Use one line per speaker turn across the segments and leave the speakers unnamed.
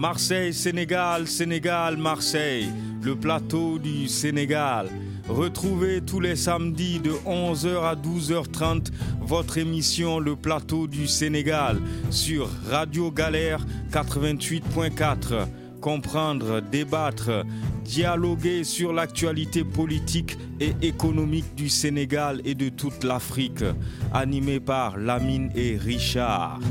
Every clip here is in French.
Marseille, Sénégal, Sénégal, Marseille, le plateau du Sénégal. Retrouvez tous les samedis de 11h à 12h30 votre émission Le Plateau du Sénégal sur Radio Galère 88.4. Comprendre, débattre, dialoguer sur l'actualité politique et économique du Sénégal et de toute l'Afrique. Animé par Lamine et Richard.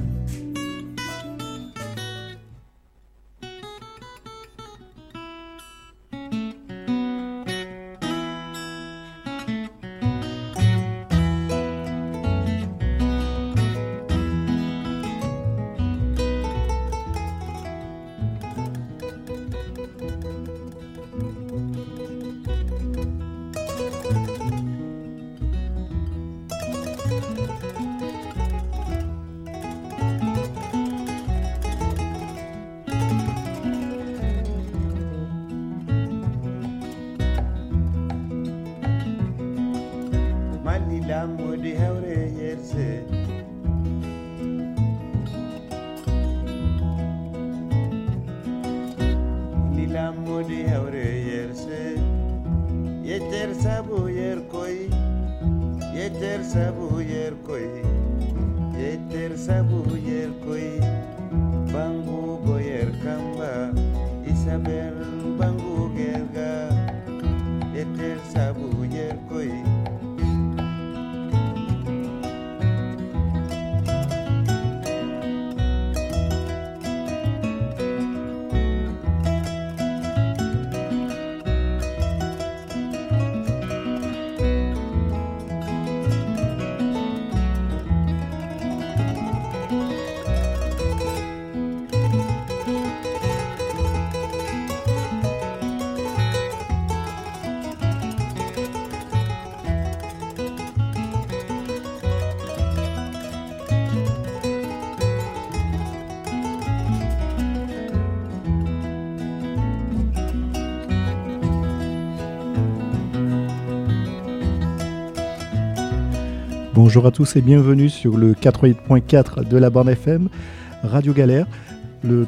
Bonjour à tous et bienvenue sur le 88.4 de la bande FM, Radio Galère, le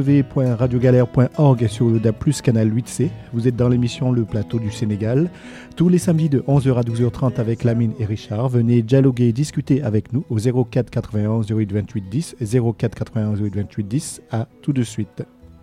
www.radiogalère.org sur le DAB+, canal 8C. Vous êtes dans l'émission Le Plateau du Sénégal. Tous les samedis de 11h à 12h30 avec Lamine et Richard. Venez dialoguer et discuter avec nous au 04 91 08 28 10, 04 91 08 28 10. À tout de suite.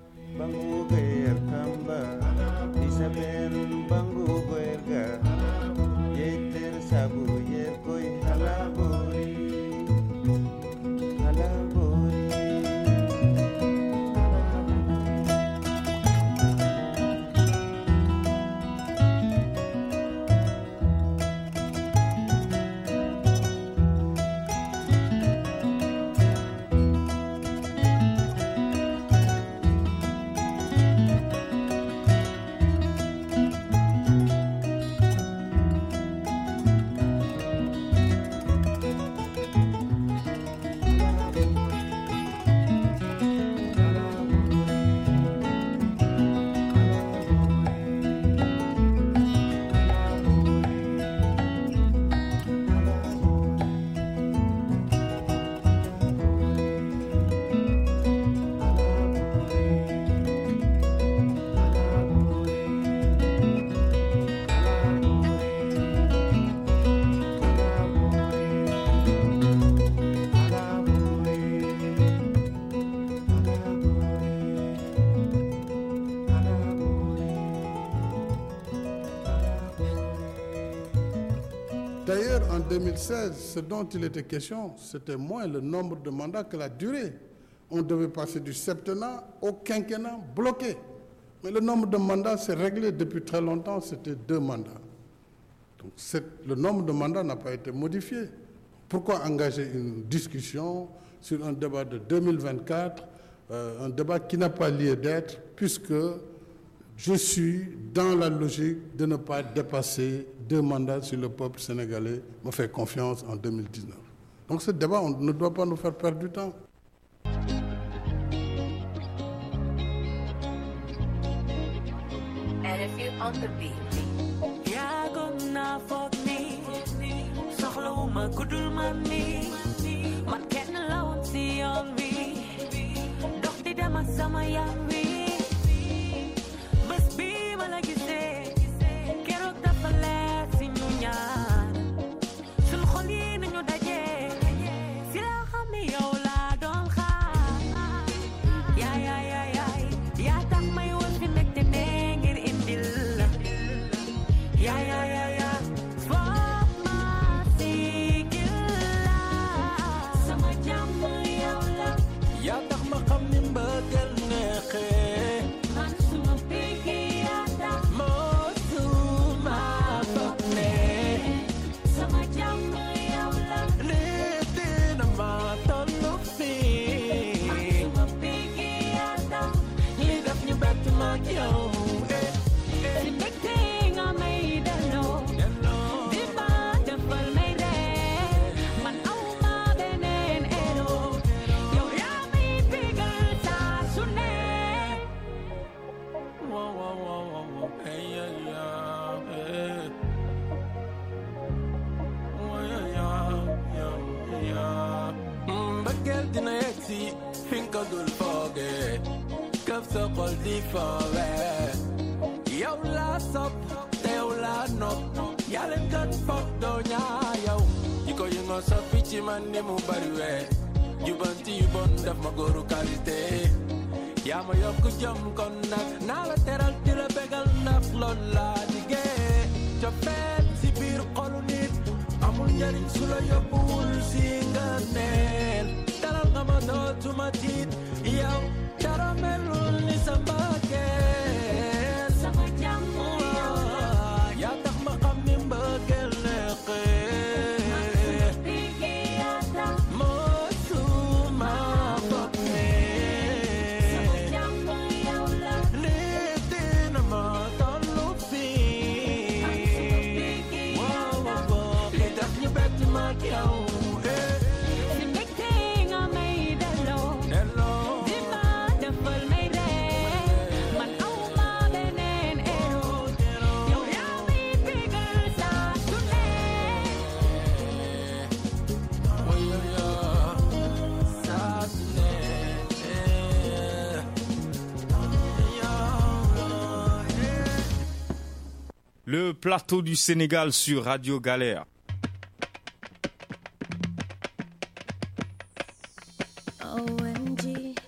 D'ailleurs, en 2016, ce dont il était question, c'était moins le nombre de mandats que la durée. On devait passer du septennat au quinquennat bloqué. Mais le nombre de mandats s'est réglé depuis très longtemps, c'était 2 mandats. Donc le nombre de mandats n'a pas été modifié. Pourquoi engager une discussion sur un débat de 2024, un débat qui n'a pas lieu d'être, puisque je suis dans la logique de ne pas dépasser 2 mandats sur le peuple sénégalais, me fait confiance en 2019. Donc ce débat, on ne doit pas nous faire perdre du temps.
sama yawi bés bi ma la gisee keroog dafa leer si ñu ñaar suñ xol yi nañu daje si la xam ne yow laa doon xaar yaa tax may woon fi mbégte ne ngir indil la yaa foog ma sigil la sama jàmm yow la
yaa tax ma xam ni mbëggeel neexee
man suma bigi yaa tax
moo suma foog ne
sama jàmm yow la
lii dina ma tollu fii
suma bigi yaa tax
li def ñu bett ma ak yow
si mbégte nga may delloo di ma defal may ree man aw ma beneen ero yow yaa may bégal saa su ne
wow hey mbëggeel dina yegg si fi nga ko dul foogee këf sa xol di foowee yow laa sopp te yow laa nopp yaa leen gën foog doo ñaa yow yi ko yi nga soppi ci man ni mu bari wee jubanti yu bon def ma góoru qualité yaa ma yokk jom kon nag naa la teral di la bégal ndax lool laa liggéey cofeel si biir xolu nit amul njariñ su la yóbbuwul si nga neel dalal nga ma dootuma tiit yow dara melul ni sa mbëggeel
sama jàmm yow la
yaa tax ma xam ni mbëggeel neexee
bigi yaa tax
moo suma foog ne
sama jàmm yow la
lii dina ma tollu fii
bigi
li tax ñu bett ma ak yow
si mbégte nga may delloo di ma defal may ree man aw ma beneen ero yow yaa may bégal saa su ne
Le plateau du Sénégal sur Radio Galère.
OMG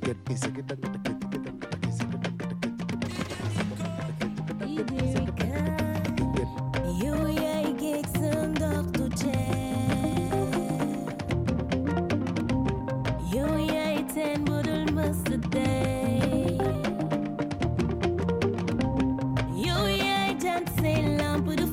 yow yaay géej sa ndox du jeex yow yaay teen bu dul mës a dey yow yaay jant say lamp du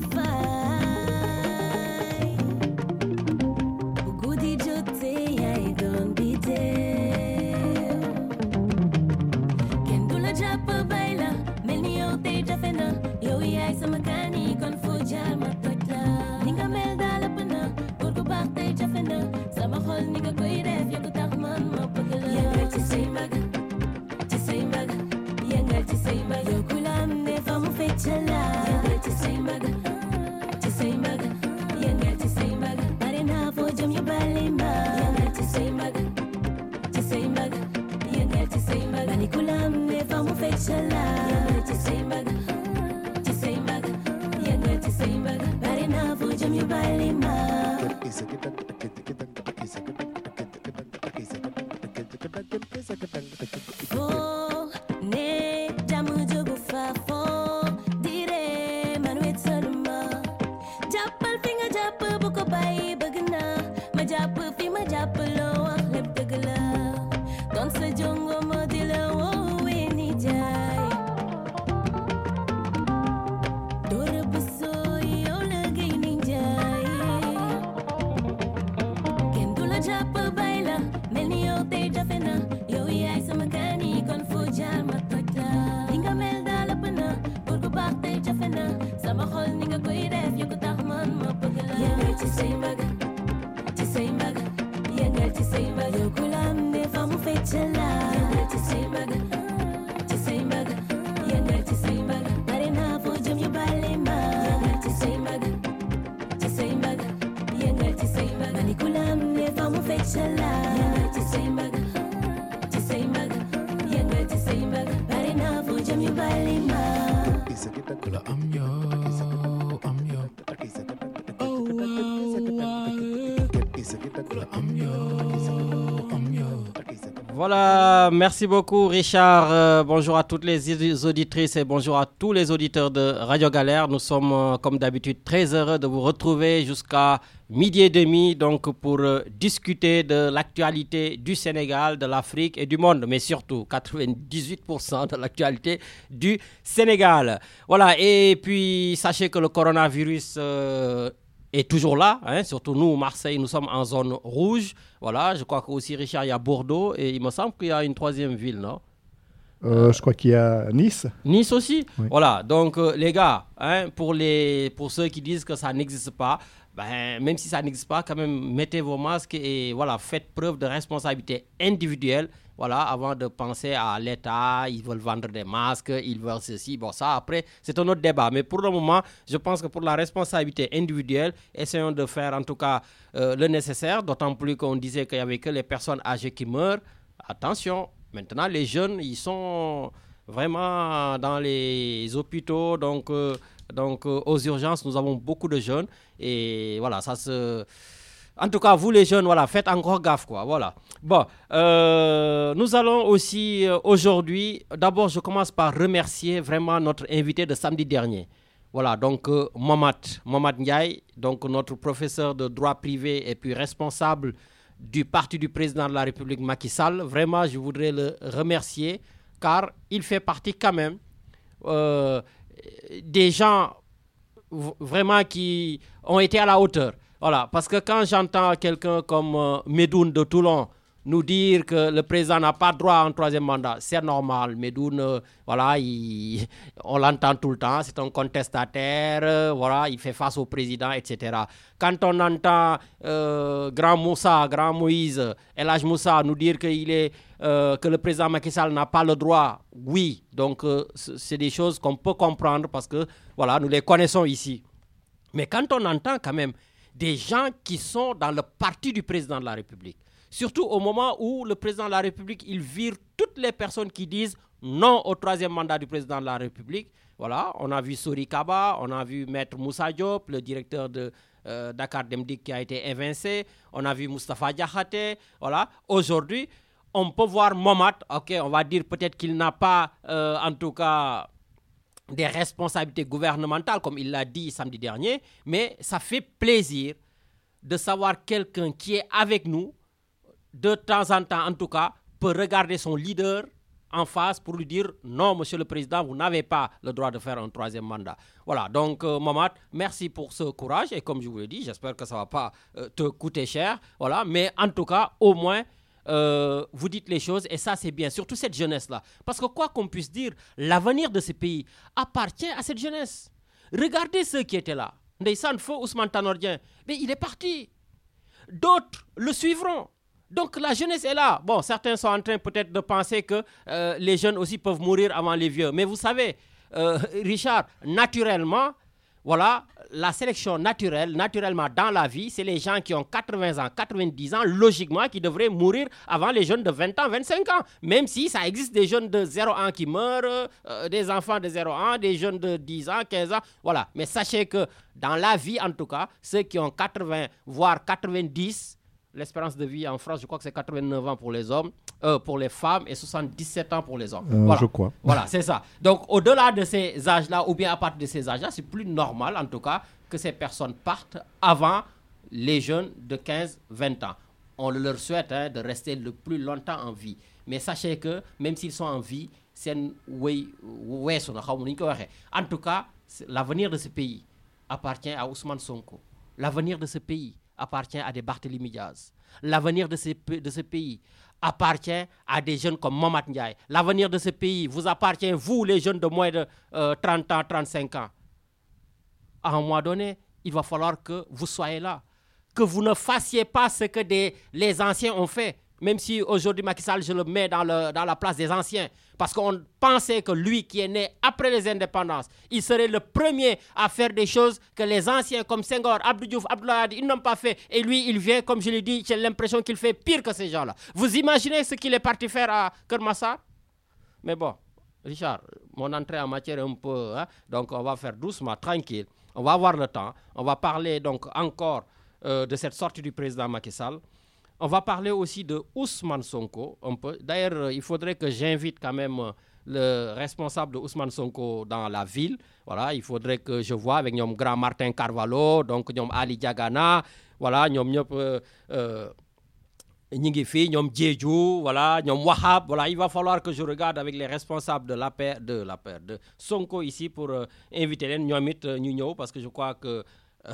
fay bu guddi jotee yaay doon biddew kenn du la jàpp bay la mel ni yow tey jafe na yow yaay sama kaani kon foo jaar ma toj la ni nga mel daal ëpp na góor gu baax tey jafe na sama xol ni nga koy def yaa ko tax man ma bëgg la yëngal ci say mbagg yëngal ci say mbagg yow ku la am ne fa mu fecc la yëngal ci say mbagg yëngal ci say mbagg bare naa foo jëm yu bali ma yëngal ci say mbagg yëngal ci say mbagg bani ku la am ne fa mu fecc la yëngal ci say mbagg yëngal ci say mbagg bare naa foo jëm yu bali ma foo ne jàmm jógu fa foo dire man wetsaluma jàppal fi nga jàpp bu ko bàyyi bëgg naa ma jàpp fi ma jàpp loo wax lépp dëgg la doon sa jongo moo di la woowee ni jaay doo rëbb soo yow la gay ni jaay kenn du la jàpp bay la mel ni yow tey jafe na yow yaay sama kaani kon foo jaar ma toj la li nga mel daal ëpp na góor gu baax tey jafe na sama xol ni nga koy def yaa ko tax man ma bëgg la yëngal ci say mbagg
Voilà, merci beaucoup Richard. Bonjour à toutes les auditrices et bonjour à tous les auditeurs de Radio Galère. Nous sommes comme d'habitude très heureux de vous retrouver jusqu'à 12h30 donc pour discuter de l'actualité du Sénégal, de l'Afrique et du monde, mais surtout 98% de l'actualité du Sénégal. Voilà, et puis sachez que le coronavirus est toujours là, hein, surtout nous, Marseille, nous sommes en zone rouge. Voilà, je crois qu'aussi Richard, il y a Bordeaux et il me semble qu'il y a une troisième ville, non?
Je crois qu'il y a Nice.
Nice aussi,
oui.
Voilà, donc les gars, hein, pour ceux qui disent que ça n'existe pas, même si ça n'existe pas, quand même, mettez vos masques et voilà, faites preuve de responsabilité individuelle. Voilà, avant de penser à l'État, ils veulent vendre des masques, ils veulent ceci. Bon, ça, après, c'est un autre débat. Mais pour le moment, je pense que pour la responsabilité individuelle, essayons de faire en tout cas le nécessaire, d'autant plus qu'on disait qu'il n'y avait que les personnes âgées qui meurent. Attention, maintenant, les jeunes, ils sont vraiment dans les hôpitaux, donc aux urgences, nous avons beaucoup de jeunes. Et voilà, ça se... En tout cas, vous les jeunes, voilà, faites encore gaffe, quoi, voilà. Bon, nous allons aussi aujourd'hui, d'abord je commence par remercier vraiment notre invité de samedi dernier. Voilà, donc Momad Ndiaye, donc notre professeur de droit privé et puis responsable du parti du président de la République Macky Sall. Vraiment, je voudrais le remercier car il fait partie quand même des gens vraiment qui ont été à la hauteur. Voilà, parce que quand j'entends quelqu'un comme Medoun de Toulon nous dire que le président n'a pas droit à un troisième mandat, c'est normal. Medoun, voilà, on l'entend tout le temps, c'est un contestataire, voilà, il fait face au président, etc. Quand on entend Grand Moïse, El Hadj Moussa nous dire que le président Macky Sall n'a pas le droit, oui, donc c'est des choses qu'on peut comprendre parce que, voilà, nous les connaissons ici. Mais quand on entend quand même des gens qui sont dans le parti du président de la République. Surtout au moment où le président de la République, il vire toutes les personnes qui disent non au troisième mandat du président de la République. Voilà, on a vu Sori Kaba, on a vu Maître Moussa Diop, le directeur de Dakar Demdik qui a été évincé. On a vu Moustapha Diakhaté. Voilà, aujourd'hui, on peut voir Momad. Ok, on va dire peut-être qu'il n'a pas, en tout cas... des responsabilités gouvernementales, comme il l'a dit samedi dernier, mais ça fait plaisir de savoir quelqu'un qui est avec nous, de temps en temps en tout cas, peut regarder son leader en face pour lui dire « Non, monsieur le président, vous n'avez pas le droit de faire un troisième mandat ». Voilà, donc Momad, merci pour ce courage, et comme je vous l'ai dit, j'espère que ça ne va pas te coûter cher, voilà, mais en tout cas, au moins, vous dites les choses et ça c'est bien, surtout cette jeunesse-là. Parce que quoi qu'on puisse dire, l'avenir de ce pays appartient à cette jeunesse. Regardez ceux qui étaient là. Ndeysaan Feu Ousmane Tanor Dieng, mais il est parti. D'autres le suivront. Donc la jeunesse est là. Bon, certains sont en train peut-être de penser que les jeunes aussi peuvent mourir avant les vieux. Mais vous savez, Richard, naturellement, voilà, la sélection naturellement dans la vie, c'est les gens qui ont 80 ans, 90 ans, logiquement, qui devraient mourir avant les jeunes de 20 ans, 25 ans. Même si ça existe des jeunes de 0 ans qui meurent, des enfants de 0 ans, des jeunes de 10 ans, 15 ans, voilà. Mais sachez que dans la vie, en tout cas, ceux qui ont 80, voire 90, l'espérance de vie en France, je crois que c'est 89 ans pour les hommes, pour les femmes et 77 ans pour les hommes. Voilà.
Je crois.
Voilà, c'est ça. Donc, au-delà de ces âges-là, ou bien à partir de ces âges-là, c'est plus normal, en tout cas, que ces personnes partent avant les jeunes de 15-20 ans. On leur souhaite de rester le plus longtemps en vie. Mais sachez que, même s'ils sont en vie, c'est en tout cas, l'avenir de ce pays appartient à Ousmane Sonko. L'avenir de ce pays appartient à des Barthélémy Diaz. L'avenir de ce pays appartient à des jeunes comme Momad Ndiaye. L'avenir de ce pays vous appartient, vous, les jeunes de moins de 30 ans, 35 ans. À un moment donné, il va falloir que vous soyez là. Que vous ne fassiez pas ce que les anciens ont fait. Même si aujourd'hui, Macky Sall, je le mets dans la place des anciens. Parce qu'on pensait que lui, qui est né après les indépendances, il serait le premier à faire des choses que les anciens comme Senghor, Abdou Diouf, Abdoulaye Wade, ils n'ont pas fait. Et lui, il vient, comme je l'ai dit, j'ai l'impression qu'il fait pire que ces gens-là. Vous imaginez ce qu'il est parti faire à Kermassar? Mais bon, Richard, mon entrée en matière est un peu... donc on va faire doucement, tranquille. On va avoir le temps. On va parler donc encore de cette sortie du président Macky Sall. On va parler aussi de Ousmane Sonko un peu. D'ailleurs, il faudrait que j'invite quand même le responsable de Ousmane Sonko dans la ville. Voilà, il faudrait que je voie avec ñoom grand Martin Carvalho, donc ñoom Ali Diagana, voilà, ñoom ñëpp ñi ngi fi, ñoom Diédhiou, voilà, ñoom Wahab, voilà, il va falloir que je regarde avec les responsables de l'APR de Sonko ici pour inviter leen ñoom it ñu ñëw parce que je crois que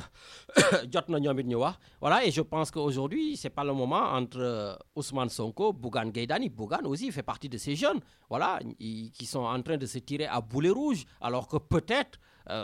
jot na ñoom it ñu wax. Voilà, et je pense qu'aujourd'hui, c'est pas le moment entre Ousmane Sonko, Bougane Gueye Dany. Bougane aussi fait partie de ces jeunes, voilà, qui sont en train de se tirer à boulet rouge, alors que peut-être,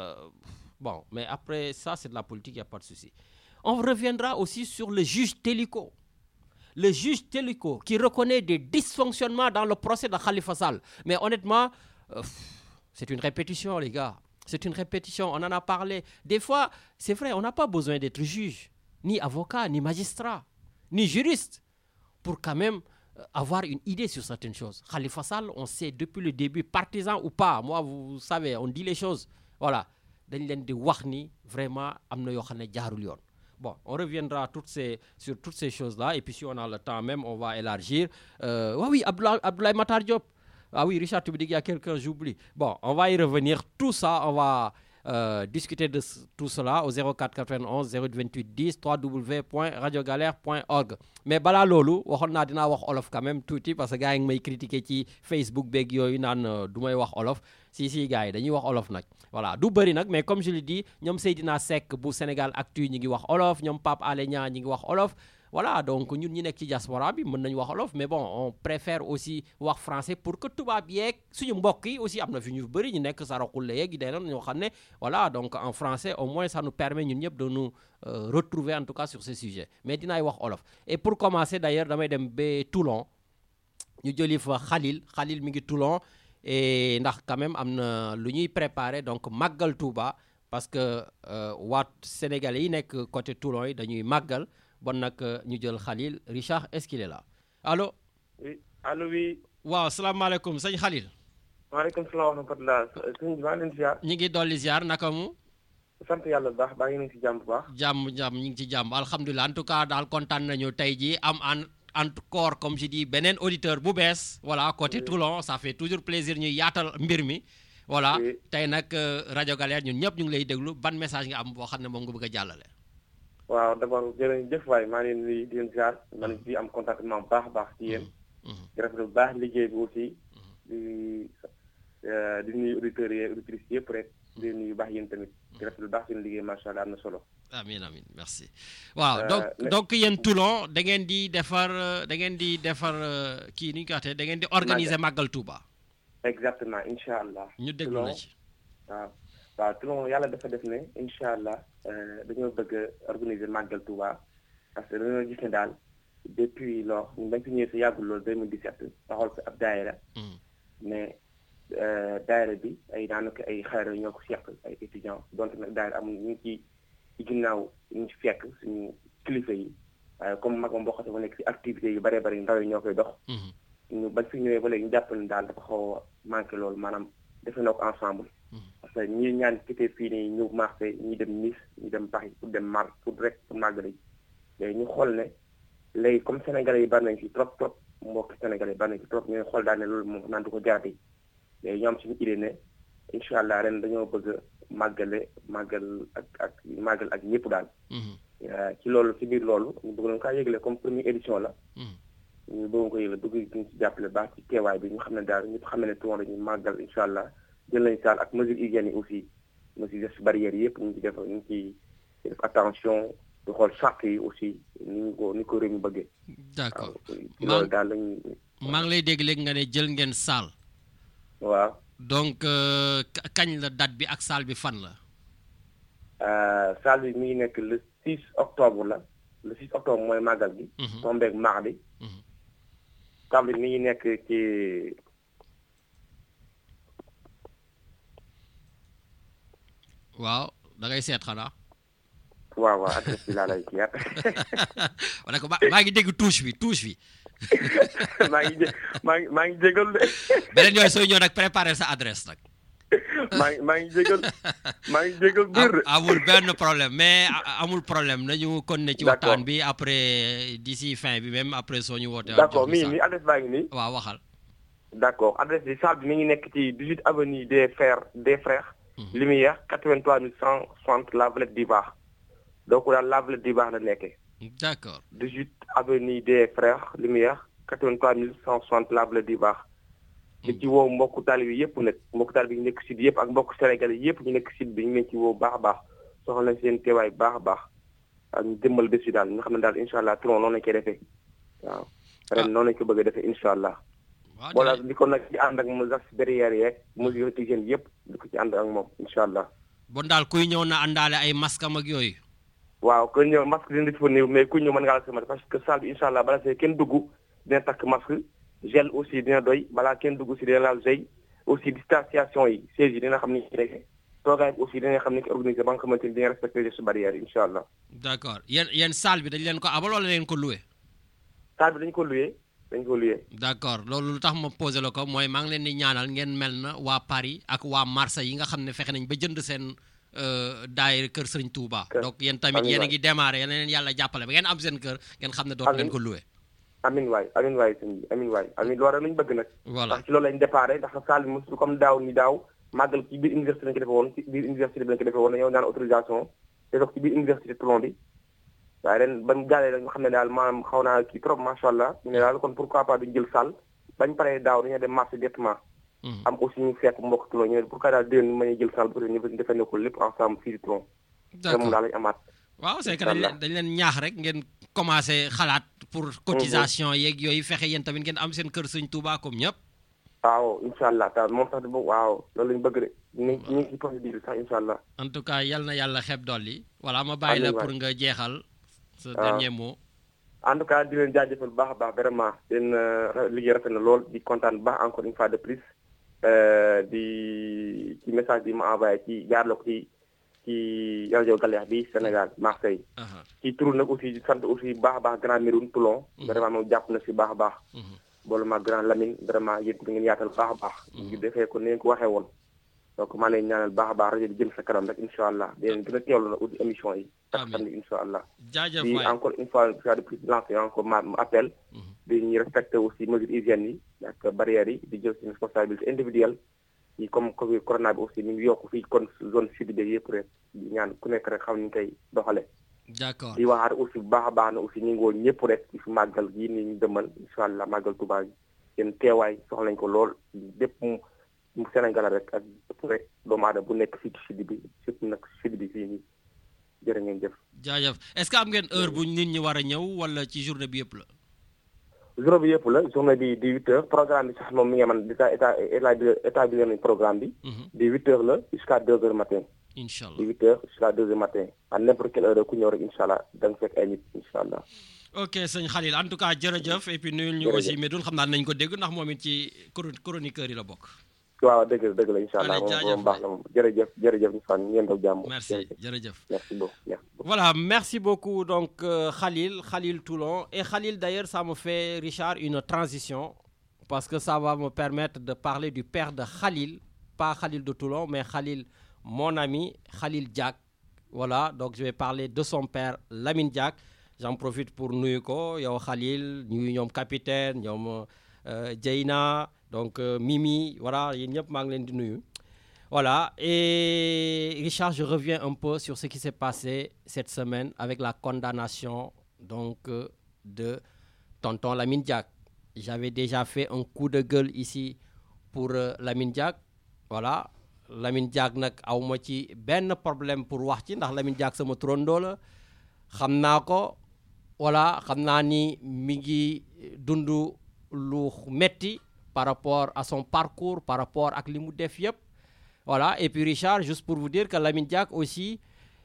bon, mais après ça, c'est de la politique, il n'y a pas de souci. On reviendra aussi sur le juge Téliko. Le juge Téliko qui reconnaît des dysfonctionnements dans le procès de Khalifa Sall. Mais honnêtement, c'est une répétition, les gars. C'est une répétition, on en a parlé. Des fois, c'est vrai, on n'a pas besoin d'être juge, ni avocat, ni magistrat, ni juriste, pour quand même avoir une idée sur certaines choses. Khalifa Sall, on sait depuis le début, partisan ou pas, moi, vous savez, on dit les choses. Voilà. Dañ leen di wax ni vraiment am na yoo xam ne jaarul yoon. Bon, on reviendra sur toutes ces choses-là. Et puis si on a le temps même, on va élargir. Oui, Abdoulaye Matar Diop. Ah oui, Richard, tu me dis qu'il y a quelqu'un, j'oublie. Bon, on va y revenir. Tout ça, on va discuter de tout cela au 04 91 08 10 www.radiogalère.org. Mais bala lolu, waxon na dina wax olof quand même touti parce que gars yi may critiquer ci Facebook beg yoyu nan du may wax olof. Si gars yi dañuy wax olof nak. Voilà, du bari nak mais comme je l'ai dit, ñom Seydina Seck bu Sénégal Actu ñi ngi wax olof, ñom Pape Alé Niang ñi ngi wax olof. Voilà, donc ñun ñi nekk ci diaspora bi mën nañ wax olof, mais bon, on préfère aussi wax français pour que tubaab yeeg suñu mbokk yi aussi am na fi ñu bëri ñu nekk Sarakhoule yeeg yi dee ñoo xam ne voilà, donc en français au moins ça nous permet ñun ñëpp de nous retrouver en tout cas sur ce sujet. Mais dinaay wax olof. Et pour commencer d'ailleurs damay dem ba Toulon ñu jëli fa Khalil mi ngi Toulon et ndax quand même am na lu ñuy préparer donc màggal Touba parce que waa Sénégalais yi nekk côté Toulon yi dañuy màggal. Bon nag ñu jël Khalil. Richard, est-ce qu'il est là? Allô?
Oui, allô, oui.
Waaw, salaamaaleykum sëñ Khalil.
Waaleykum salaam wa rahmatulah. Sëñ bi maa ngi leen di ziar.
ñu ngi dolli ziar naka mu?
Sant yàlla bu baax baa ngi ci jàmm bu baax.
jàmm ñu ngi ci jàmm alhamdulilah en tout cas daal kontaan nañu tey jii am encore comme je dis beneen auditeur bu bees. Voilà côté Toulon ça fait toujours plaisir ñuy yaatal mbir mi. Voilà tey nag rajo Galère ñun ñëpp ñu ngi lay déglu ban message nga am boo xam ne moom nga bëgg a jàllale.
Waaw d'abord jërëjëf waay maa ngi leen di leen ziar man di am contentement bu baax ci yéen. di rafetlu bu baax liggéey bi aussi di nuyu auditeurs yi auditrices yëpp rek di nuyu baax yéen tamit di rafetlu baax seen liggéey macha allah am na solo.
Amin merci. Waaw donc yéen Toulon da ngeen di defar kii ni ñu ko waxee da ngeen di organiser Magal Touba.
Exactement incha allah.
ñu déglu la ci.
waaw Toulon yàlla dafa def ne incha allah dañoo bëgg a organiser Magal Touba parce que dañoo gis ne daal depuis lors ñun bañ fi ñëwee si yàggul loolu 2017 taxawal fi ab daayira mais daayira bi ay daanaka ay xayra ñoo ko seq ay étudiants donte nag daayira amul ñu ngi ci ginnaaw ñu ci fekk suñu kilifa yi waaye comme mag ma mboqate ma nekk si activités yu bëree bëri ndaw yi ñoo koy dox ñu bañ fi ñëwee ba léegi ñu jàpp ne daal dafa xaw a manqué loolu maanaam defe na ko ensemble parce que ñii ñaan quitté fii nii ñëw Marseille ñi dem Nice ñi dem Paris pour dem pour màggal yi léegi ñu xool ne léegi comme sénégalais yi bari nañ ci trop mbokki sénégalais yi bari nañ ci trop ñooy xool daal ne loolu moom naan du ko jaati léegi ñoo am suñu idée ne incha allah ren dañoo bëgg a màggal ak ñëpp daal ci loolu ci biir loolu ñu bëgg nañ kaa yëgle comme première édition la ñu bëgg ko yëgle bëgg ñu ci jàppale baax ci teewaay bi ñu xam ne daal ñëpp xam ne Toulon dañuy màggal incha allah jël nañ saal ak mesures hygiène yi aussi mesures barrières yëpp ñu ngi ci def attention di xool charte yi aussi ni ko réew mi bëggee.
D'accord
loolu daal lañu.
maa ngi lay dégg léegi nga ne jël ngeen saal.
waaw.
donc kañ la date bi ak saal bi fan la.
saal bi mi ngi nekk le 6 octobre la le 6 octobre mooy màggal gi. tombeeg mardi. saal bi mi ngi nekk ci.
waaw da ngay seet xanaa.
waaw adresse bi laa lay kii
wala ko maa ngi dégg touche bi.
maa ngi jégalu de.
beneen yooyu sooy ñëw nag préparer sa adresse nag.
maa ngi jégal biir de.
amul benn problème mais amul problème nañu continuer ci waxtaan bi après d'ici fin bi même après soo ñu wootee.
d'accord mi adresse baa ngi nii.
waaw waxal.
d'accord adresse bi salle bi mi ngi nekk ci 18 avenue des frères Lumière 83 160 La Vallette du Baax donc daal La Vallette du Baax la nekkee.
d'accord
18 avenue des frères Lumière 83 160 La Vallette du Baax. di ci woo mbokku taalibe yëpp nag mbokku taalibe yi nekk sud yëpp ak mbokku sénégalais yëpp ñu nekk sud bi ñu leen ci woo baax a baax soxla nañ seen teewaay baax a baax ak ñu jëmmal bés bi daal nga xam ne daal incha allah Toulon noonu lañ koy defee waaw ren noonu lañ ko bëgg a defee incha allah. voilà di ko nag ci ànd ak mesures barrières yeeg mesures hygiène yëpp di ko ci ànd ak moom incha allah.
bon daal kuy ñëw na àndaale ay masque am ak yooyu.
waaw kuy ñëw masque dina disponible mais kuy ñëw mën ngaa la sama parce que salle bi incha allah bala see kenn dugg dina takk masque. gel aussi dina doy balaa kenn dugg si dina laal gel aussi distanciation yi siège yi dina xam ni ñu toogaay bi aussi dina xam ni organisé ba nga xamante ni dina respecté gestes barrières yi incha allah.
d'accord yéen salle bi dañ leen ko abal wala leen ko loué.
salle bi dañ ko loué.
d'accord loolu lu tax ma posé la ko mooy maa ngi leen di ñaanal ngeen mel na waa Paris ak waa Marseille yi nga xam ne fexe nañ ba jënd seen daayira kër Serigne Touba. donc yéen tamit yéen a ngi démarré yéen leen yàlla jàppale ba ngeen am seen kër ngeen xam ne dootu leen ko loué.
amin waay sëñ bi amin waay loolu rek lañu bëgg nag.
voilà
ndax ci loolu lañ déparé ndax salle bi mosul comme daaw màggal ci biir université lañ ko defee woon ci biir université bi lañ ko defee woon dañoo ñaan autorisation te dox ci biir université Toulon bi waaye ren ba mu jàllee la ñu xam ne daal maanaam xaw naa kii trop macha allah ñu ne daal kon pourquoi pas duñ jël salle bañ paree daaw dañoo dem marché directement. am aussi ñu fekk mbokk Toulon ñu ne pourquoi daal déwén ñu mën a jël salle bu ñu defee ne ko lépp ensemble fii di Toulon.
d'accord
moom daal lañ amaat.
waaw c'est que dañ leen ñaax rek ngeen commencé xalaat pour cotisation yeeg yooyu fexe yéen tamit ngeen am seen kër Sëñ Touba comme ñëpp.
waaw incha allah taal moom sax waaw loolu lañ bëgg de ñu ngi ci procédure sax incha allah.
en tout cas yal na yàlla xeeb dolli. voilà ma bàyyi la pour nga jeexal. sa dernier mot.
en tout cas di leen jaajëfal bu baax a baax vraiment seen liggéey rafet na lool di kontaan bu baax encore une fois de plus di ci message bi ma envoyé ci jaarale ko ci rajo Galeex bi Sénégal Marseille. ci turu nag aussi sant aussi baax a baax Grand Médoune Toulon. vraiment moom jàpp na si baax a baax. boolu ma Grand Lamine vraiment yéen da ngeen yaatal baax a baax. ñu defee ko ni ngeen ko waxee woon. donc maa leen ñaanal baax a baax rajo di jëm sa kanam rek incha allah di leen gën a teewlu na aussi émission yi. amiin incha allah.
jaajëf
waay encore une fois de plus lancer encore ma appel. di ñu respecter aussi mesures hygiène yi ak barrières yi di jël seen responsabilité individuelle. yi comme Covid corona bi aussi ñu ngi yokk fii kon zone sud bi yëpp rek di ñaan ku nekk rek xam ni ñu koy doxalee.
d'accord
di waxaat aussi bu baax a baax na aussi ñu ngi woon ñëpp rek ci fi màggal gii nii ñu demal incha allah màggal Tuubaa yi seen teewaay soxla nañ ko lool bépp mu Sénégal rek ak bépp rek doomu aadama bu nekk fii ci sud bi surtout nag sud bi fii nii jërë ngeen jëf.
jaajëf est-ce que am ngeen heure bu nit ñi war a ñëw wala ci journée bi yëpp la.
journée bi yëpp la journée bi di 8 heures programme bi sax moom mi ngi man établir nañ programme bi. di 8 heures la jusqu'à 2 heures matin.
incha allah
di 8 heures jusqu'à 2 heures matin à n'importe quelle heure ku ñëw rek incha allah da nga fekk ay nit incha allah.
ok sëñ Khalil en tout cas jërëjëf et puis nuyul ñu aussi Médoune xam naa nañ ko dégg ndax moom it ci chroniqueur yi la bokk.
waaw dëgg la incha allah moom baax na moom jërëjëf ñu fan ngeen daw jàmm.
merci jërëjëf
merci beaucoup.
Voilà, merci beaucoup donc Khalil Toulon. Et Khalil d'ailleurs ça me fait Richard une transition parce que ça va me permettre de parler du père de Khalil, pas Khalil de Toulon mais Khalil mon ami Khalil Diack. Voilà, donc je vais parler de son père Lamine Diack. J'en profite pour nuyu ko yow Khalil nuyu ñoom capitaine ñoom Dieyna donc Mimi voilà yéen ñëpp maa ngi leen di nuyu. Voilà, et Richard, je reviens un peu sur ce qui s'est passé cette semaine avec la condamnation donc de tonton Lamine Diack. J'avais déjà fait un coup de gueule ici pour Lamine Diack. Voilà, Lamine Diack nag awma ci benn problème pour wax ci ndax Lamine Diack sama turandoo la xam naa ko voilà xam naa ni mi ngi dund lu metti par rapport à son parcours par rapport ak li mu def yëpp. Voilà, et puis Richard, juste pour vous dire que Lamine Diack aussi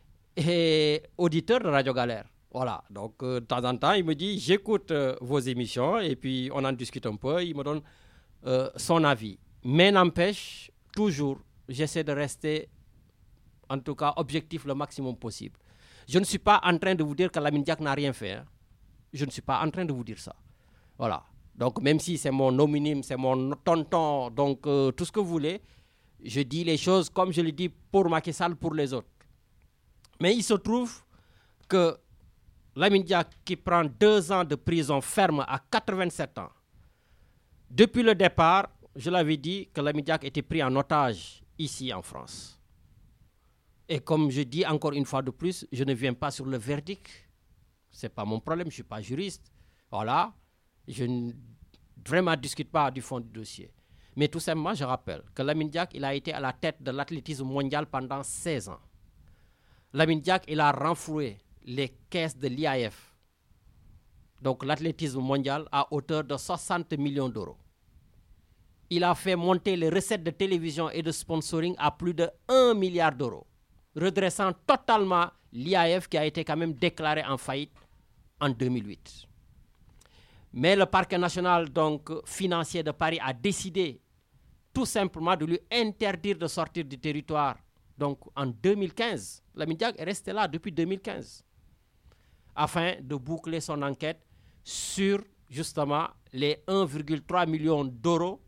est auditeur de Radio Galère. Voilà, donc de temps en temps, il me dit, j'écoute vos émissions et puis on en discute un peu, il me donne son avis. Mais n'empêche, toujours, j'essaie de rester, en tout cas, objectif le maximum possible. Je ne suis pas en train de vous dire que Lamine Diack n'a rien fait. Hein. Je ne suis pas en train de vous dire ça. Voilà, donc même si c'est mon homonyme, c'est mon tonton, donc tout ce que vous voulez, Je dis les choses comme je le dis pour Macky Sall, pour les autres. Mais il se trouve que Lamine Diack, qui prend 2 ans de prison ferme à 87 ans, depuis le départ, je l'avais dit que Lamine Diack était pris en otage ici en France. Et comme je dis encore une fois de plus, je ne viens pas sur le verdict. Ce n'est pas mon problème, je ne suis pas juriste. Voilà, je ne vraiment discute pas du fond du dossier. Mais tout simplement, je rappelle que Lamine Diack, il a été à la tête de l'athlétisme mondial pendant 16 ans. Lamine Diack, il a renfloué les caisses de l'IAF, donc l'athlétisme mondial, à hauteur de 60 millions d'euros. Il a fait monter les recettes de télévision et de sponsoring à plus de 1 milliard d'euros, redressant totalement l'IAF qui a été quand même déclaré en faillite en 2008. Mais le parquet national donc, financier de Paris a décidé tout simplement de lui interdire de sortir du territoire. Donc en 2015, Lamine Diack est resté là depuis 2015 afin de boucler son enquête sur justement les 1,3 million d'euros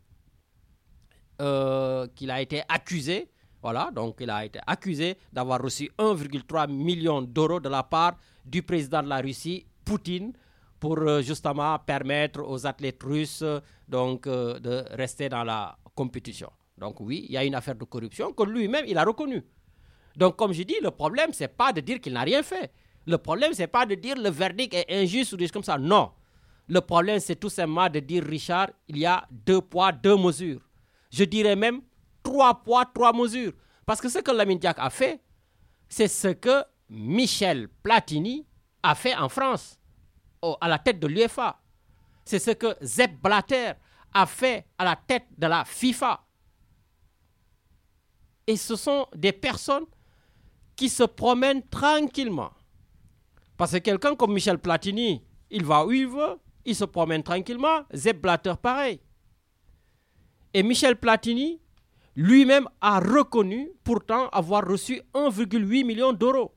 qu'il a été accusé. Voilà, donc il a été accusé d'avoir reçu 1,3 million d'euros de la part du président de la Russie, Poutine, pour justement permettre aux athlètes russes donc, de rester dans la compétition. Donc oui, il y a une affaire de corruption que lui-même, il a reconnue. Donc comme je dis, le problème, ce n'est pas de dire qu'il n'a rien fait. Le problème, ce n'est pas de dire le verdict est injuste ou des choses comme ça. Non. Le problème, c'est tout simplement de dire, Richard, il y a 2 poids, 2 mesures. Je dirais même 3 poids, 3 mesures. Parce que ce que Lamine Diack a fait, c'est ce que Michel Platini a fait en France, à la tête de l'UEFA. C'est ce que Sepp Blatter a fait à la tête de la FIFA. Et ce sont des personnes qui se promènent tranquillement. Parce que quelqu'un comme Michel Platini, il va où il veut, il se promène tranquillement. Sepp Blatter, pareil. Et Michel Platini, lui-même a reconnu pourtant avoir reçu 1,8 million d'euros.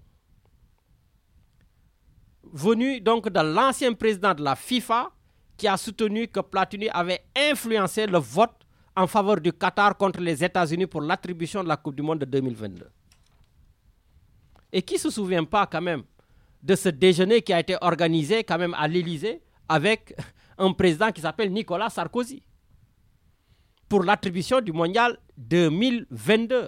Venu donc de l'ancien président de la FIFA qui a soutenu que Platini avait influencé le vote en faveur du Qatar contre les États-Unis pour l'attribution de la Coupe du Monde de 2022. Et qui ne se souvient pas quand même de ce déjeuner qui a été organisé quand même à l'Élysée avec un président qui s'appelle Nicolas Sarkozy pour l'attribution du mondial 2022.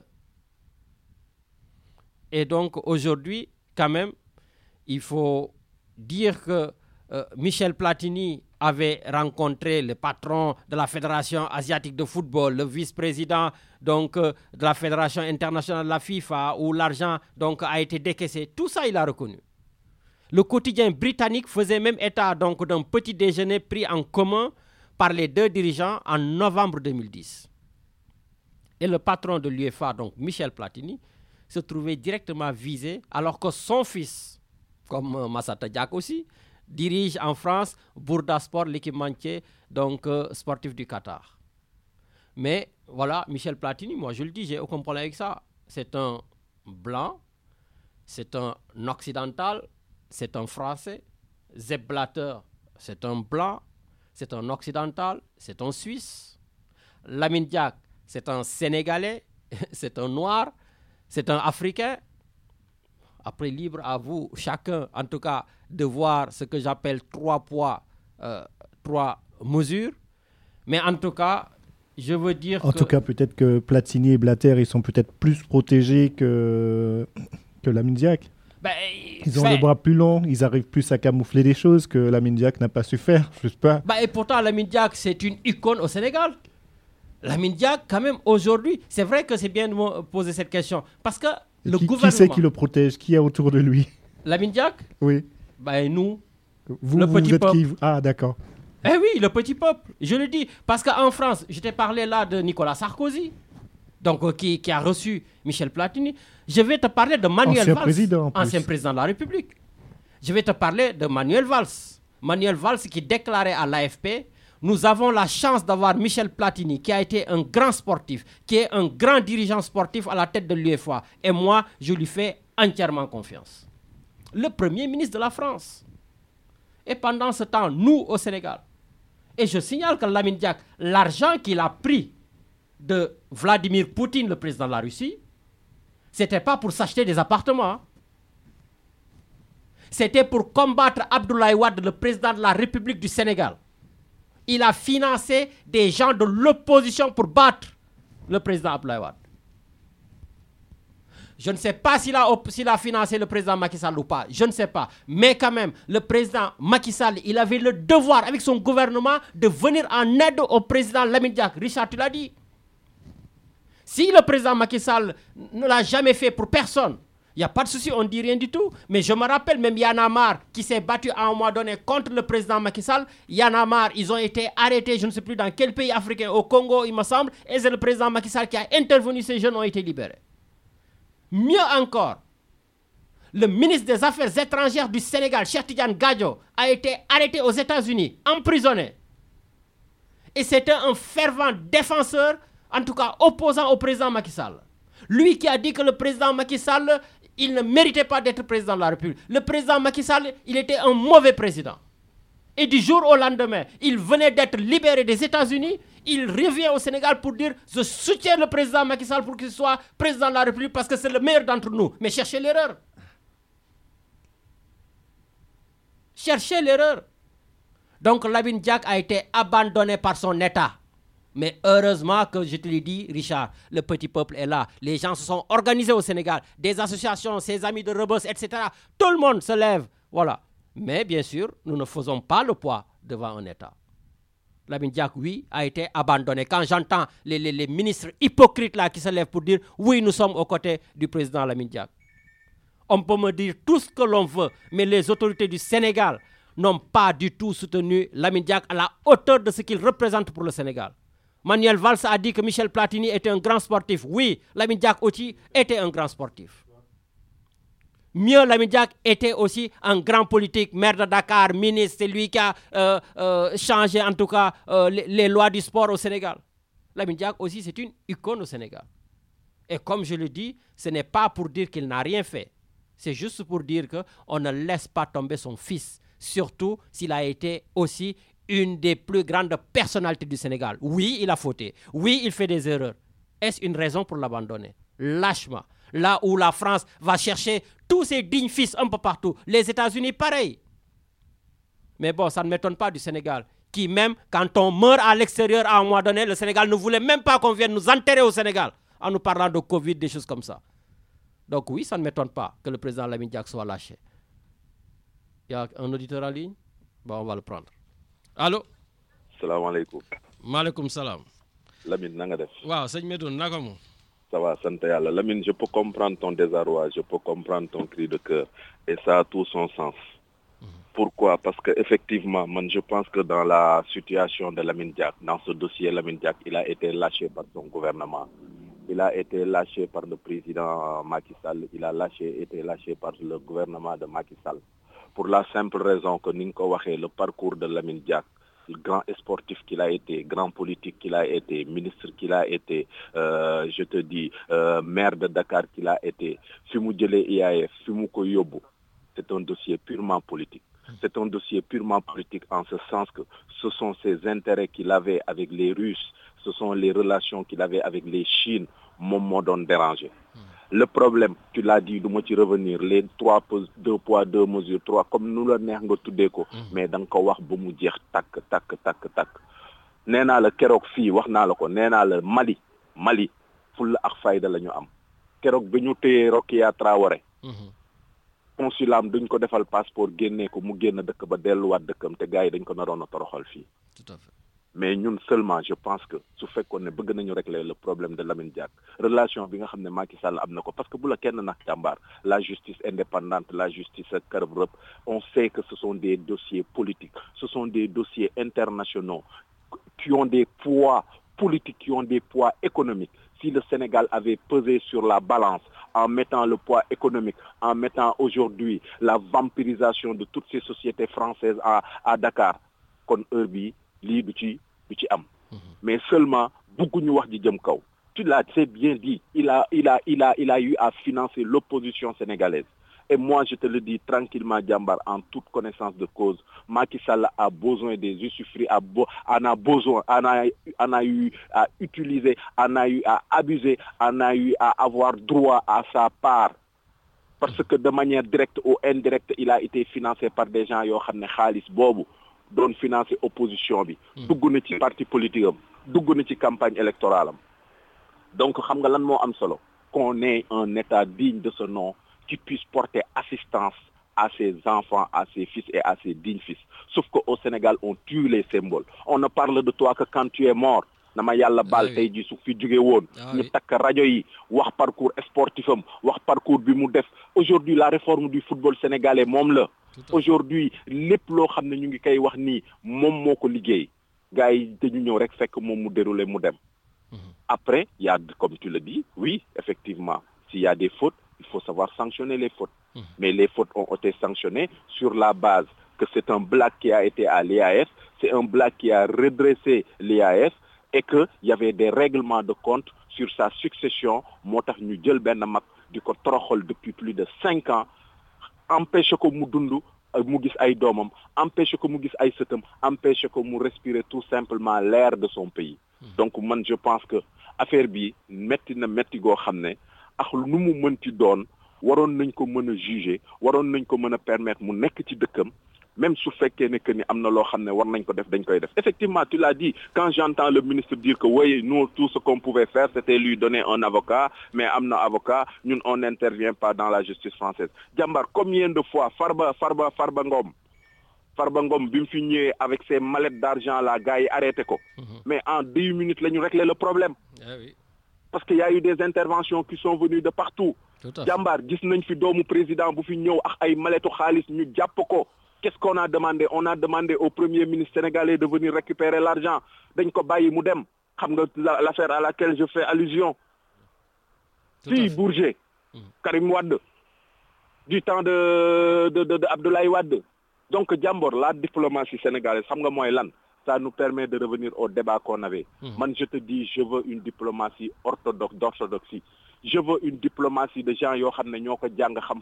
Et donc aujourd'hui, quand même, il faut dire que Michel Platini avait rencontré le patron de la Fédération asiatique de football, le vice-président donc, de la Fédération internationale de la FIFA, où l'argent donc, a été décaissé. Tout ça, il a reconnu. Le quotidien britannique faisait même état donc, d'un petit déjeuner pris en commun par les 2 dirigeants en novembre 2010. Et le patron de l'UEFA, donc Michel Platini, se trouvait directement visé alors que son fils, comme Massata Diack aussi, dirige en France Bourda Sport, l'équipementier donc, sportif du Qatar. Mais voilà, Michel Platini, moi je le dis, j'ai aucun problème avec ça. C'est un blanc, c'est un occidental, c'est un français. Sepp Blatter, c'est un blanc, c'est un occidental, c'est un suisse. Lamine Diack, c'est un sénégalais, c'est un noir, c'est un africain. Après, libre à vous, chacun, en tout cas, de voir ce que j'appelle 3 poids, 3 mesures. Mais en tout cas, je veux dire
En tout cas, peut-être que Platini et Blatter, ils sont peut-être plus protégés que Lamine Diack.
Ben,
Ils ont les bras plus longs, ils arrivent plus à camoufler des choses que Lamine Diack n'a pas su faire, je sais pas.
Ben, et pourtant, Lamine Diack, c'est une icône au Sénégal. Lamine Diack, quand même, aujourd'hui, c'est vrai que c'est bien de me poser cette question. Parce que le gouvernement...
Qui c'est qui le protège? Qui est autour de lui?
Lamine Diack?
Oui.
Ben, nous.
Vous,
le
vous
petit
êtes
peuple.
qui? Ah, d'accord.
Eh oui, le petit peuple, je le dis. Parce qu'en France, je t'ai parlé là de Nicolas Sarkozy, donc, qui a reçu Michel Platini. Je vais te parler de Manuel
Ancien
Valls,
président, en plus.
ancien président de la République. Je vais te parler de Manuel Valls. Manuel Valls qui déclarait à l'AFP: nous avons la chance d'avoir Michel Platini, qui a été un grand sportif, qui est un grand dirigeant sportif à la tête de l'UEFA. Et moi, je lui fais entièrement confiance. Le Premier ministre de la France. Et pendant ce temps, nous, au Sénégal. Et je signale que Lamine Diack, l'argent qu'il a pris de Vladimir Poutine, le président de la Russie, c'était pas pour s'acheter des appartements. C'était pour combattre Abdoulaye Wade, le président de la République du Sénégal. Il a financé des gens de l'opposition pour battre le président Abdoulaye Wade. Je ne sais pas s'il a financé le président Macky Sall ou pas. Je ne sais pas. Mais quand même, le président Macky Sall, il avait le devoir, avec son gouvernement, de venir en aide au président Lamine Diack. Richard, tu l'as dit. Si le président Macky Sall ne l'a jamais fait pour personne, il n'y a pas de souci, on ne dit rien du tout. Mais je me rappelle même Y'en a marre qui s'est battu à un moment donné contre le président Macky Sall. Y'en a marre, ils ont été arrêtés, je ne sais plus dans quel pays africain, au Congo, il me semble. Et c'est le président Macky Sall qui a intervenu, ces jeunes ont été libérés. Mieux encore, le ministre des Affaires étrangères du Sénégal, Cheikh Tidiane Gadio, a été arrêté aux États-Unis, emprisonné. Et c'était un fervent défenseur, en tout cas opposant au président Macky Sall. Lui qui a dit que le président Macky Sall, il ne méritait pas d'être président de la République. Le président Macky Sall, il était un mauvais président. Et du jour au lendemain, il venait d'être libéré des États-Unis. Il revient au Sénégal pour dire « Je soutiens le président Macky Sall pour qu'il soit président de la République parce que c'est le meilleur d'entre nous. » Mais cherchez l'erreur. Cherchez l'erreur. Donc Lamine Diack a été abandonné par son État. Mais heureusement que je te l'ai dit, Richard, le petit peuple est là. Les gens se sont organisés au Sénégal. Des associations, ses amis de Rebeuss, etc. Tout le monde se lève. Voilà. Mais bien sûr, nous ne faisons pas le poids devant un État. Lamine Diack, oui, a été abandonné. Quand j'entends les ministres hypocrites là qui se lèvent pour dire « Oui, nous sommes aux côtés du président Lamine Diack », on peut me dire tout ce que l'on veut, mais les autorités du Sénégal n'ont pas du tout soutenu Lamine Diack à la hauteur de ce qu'il représente pour le Sénégal. Manuel Valls a dit que Michel Platini était un grand sportif. Oui, Lamine Diack aussi était un grand sportif. Mieux, Lamine Diack était aussi un grand politique, maire de Dakar, ministre, c'est lui qui a changé en tout cas les lois du sport au Sénégal. Lamine Diack aussi, c'est une icône au Sénégal. Et comme je le dis, ce n'est pas pour dire qu'il n'a rien fait. C'est juste pour dire qu'on ne laisse pas tomber son fils, surtout s'il a été aussi une des plus grandes personnalités du Sénégal. Oui, il a fauté. Oui, il fait des erreurs. Est-ce une raison pour l'abandonner? Lâchement. Là où la France va chercher tous ses dignes fils un peu partout. Les États-Unis, pareil. Mais bon, ça ne m'étonne pas du Sénégal, qui même, quand on meurt à l'extérieur à un moment donné, le Sénégal ne voulait même pas qu'on vienne nous enterrer au Sénégal, en nous parlant de Covid, des choses comme ça. Donc oui, ça ne m'étonne pas que le président Lamine Diack soit lâché. Il y a un auditeur en ligne? Bon, on va le prendre. Allô?
Salam alaikum.
Maaleykum salam.
Lamine, nanga def?
Waaw, sëñ Medoune, naka mu?
Ça va, sant Yàlla. Lamine, je peux comprendre ton désarroi, je peux comprendre ton cri de cœur. Et ça a tout son sens. Pourquoi? Parce qu'effectivement, je pense que dans la situation de Lamine Diack, dans ce dossier Lamine Diack, il a été lâché par son gouvernement. Il a été lâché par le président Macky Sall. Il a été lâché par le gouvernement de Macky Sall. Pour la simple raison que Ninko Waché, le parcours de Lamine Diack, le grand sportif qu'il a été, grand politique qu'il a été, ministre qu'il a été, je te dis, maire de Dakar qu'il a été, Fimou Djelé IAF, Fimou Koyobo, c'est un dossier purement politique. C'est un dossier purement politique en ce sens que ce sont ses intérêts qu'il avait avec les Russes, ce sont les relations qu'il avait avec les Chines, mon don dérangé. Le problème, tu l'as dit, du moitié revenir, les 2 poids, 2 mesures, 3, comme nous le n'avons tout déco, mais dans le wax bu mu jeex tak. Néna la kérok fi wax na la ko néna la Mali ful ak fayda lañu am. Kérok biñu téyé Rokia Traoré. Consulam duñ ko defal passeport génné ko mu génn dëkk ba déllu wat dëkkam té gaay dañ ko naroon toroxal fi.
Tout à fait.
Mais ñun seulement je pense que su fekkoon ne bëgg nañu régler le problème de Lamine Diack relation bi nga xam ne Macky Sall am na ko parce que bu la kenn nak jàmbaar la justice indépendante la justice carve on sait que ce sont des dossiers politiques ce sont des dossiers internationaux qui ont des poids politiques qui ont des poids économiques. Si le Sénégal avait pesé sur la balance en mettant le poids économique, en mettant aujourd'hui la vampirisation de toutes ces sociétés françaises à Dakar kon heure bi li du ci am. Mais seulement bëgguñu wax ji jëm kaw. Tu l'as très bien dit, il a eu à financer l'opposition sénégalaise. Et moi, je te le dis tranquillement, Djambar, en toute connaissance de cause, Macky Sall a besoin des usufruits, en a besoin, en a eu à utiliser, en a eu à abuser, en a eu à avoir droit à sa part. Parce que de manière directe ou indirecte, il a été financé par des gens qui ont fait bobu, dont financer opposition bi, dugg na ci parti politique am, dugg na ci campagne électorale am. Donc xam nga lan mo am solo, qu'on ait un état digne de ce nom qui puisse porter assistance à ses enfants, à ses fils et à ses dignes fils. Sauf qu'au Sénégal, on tue les symboles. On ne parle de toi que quand tu es mort. Nama yalla bal tay ji su fi jóge won ñu tak radio yi wax parcours sportif am wax parcours bi mu def. Aujourd'hui la réforme du football sénégalais mom la. Aujourd'hui lepp lo xamné ñu ngi kay wax ni mom moko liggéey. Gaay dañu ñëw rek fekk mom mu dérouler mu dem. Après, il y a, comme tu le dis, oui, effectivement, s'il y a des fautes, il faut savoir sanctionner les fautes. Mais les fautes ont été sanctionnées sur la base que c'est un black qui a été à l'IAF, c'est un black qui a redressé l'IAF et qu'il y avait des règlements de compte sur sa succession. Motax ñu jël ben mak diko toroxol depuis plus de 5 ans, empêche ko mu dundu mu gis ay domam, empêche ko mu gis ay seutam, empêche ko mu respirer tout simplement l'air de son pays. Donc man je pense que affaire bi metti na metti go xamné ak lu mu meunti doon waron nañ ko mëna juger, waron nañ ko mëna permettre mu nekk ci dëkkam, même su fekkee ne que ni amna lo xamné war nañ ko def dañ koy def. Effectivement, tu l'as dit, quand j'entends le ministre dire que oui, nous tout ce qu'on pouvait faire c'était lui donner un avocat, mais amna avocat, ñun on n'intervient pas dans la justice française. Djambar, combien de fois Farba Ngom bim fi ñëwé avec ses mallettes d'argent là gars yi arrêté ko. Mais en 10 minutes lañu régler le problème. Oui. Parce qu'il y a eu des interventions qui sont venues de partout. Djambar, gis nañ fi doomu président bu fi ñëw ak ay mallettu xaalis ñu japp ko. Qu'est-ce qu'on a demandé? On a demandé au premier ministre sénégalais de venir récupérer l'argent. Dañ ko bayyi mu dem. Xam nga l'affaire à laquelle je fais allusion. Si Bourget, Karim Wade, du temps de Abdoulaye Wade. Donc, Djambor, la diplomatie sénégalaise, ça nous permet de revenir au débat qu'on avait. Man, je te dis, je veux une diplomatie d'orthodoxie. Je veux une diplomatie de gens qui savent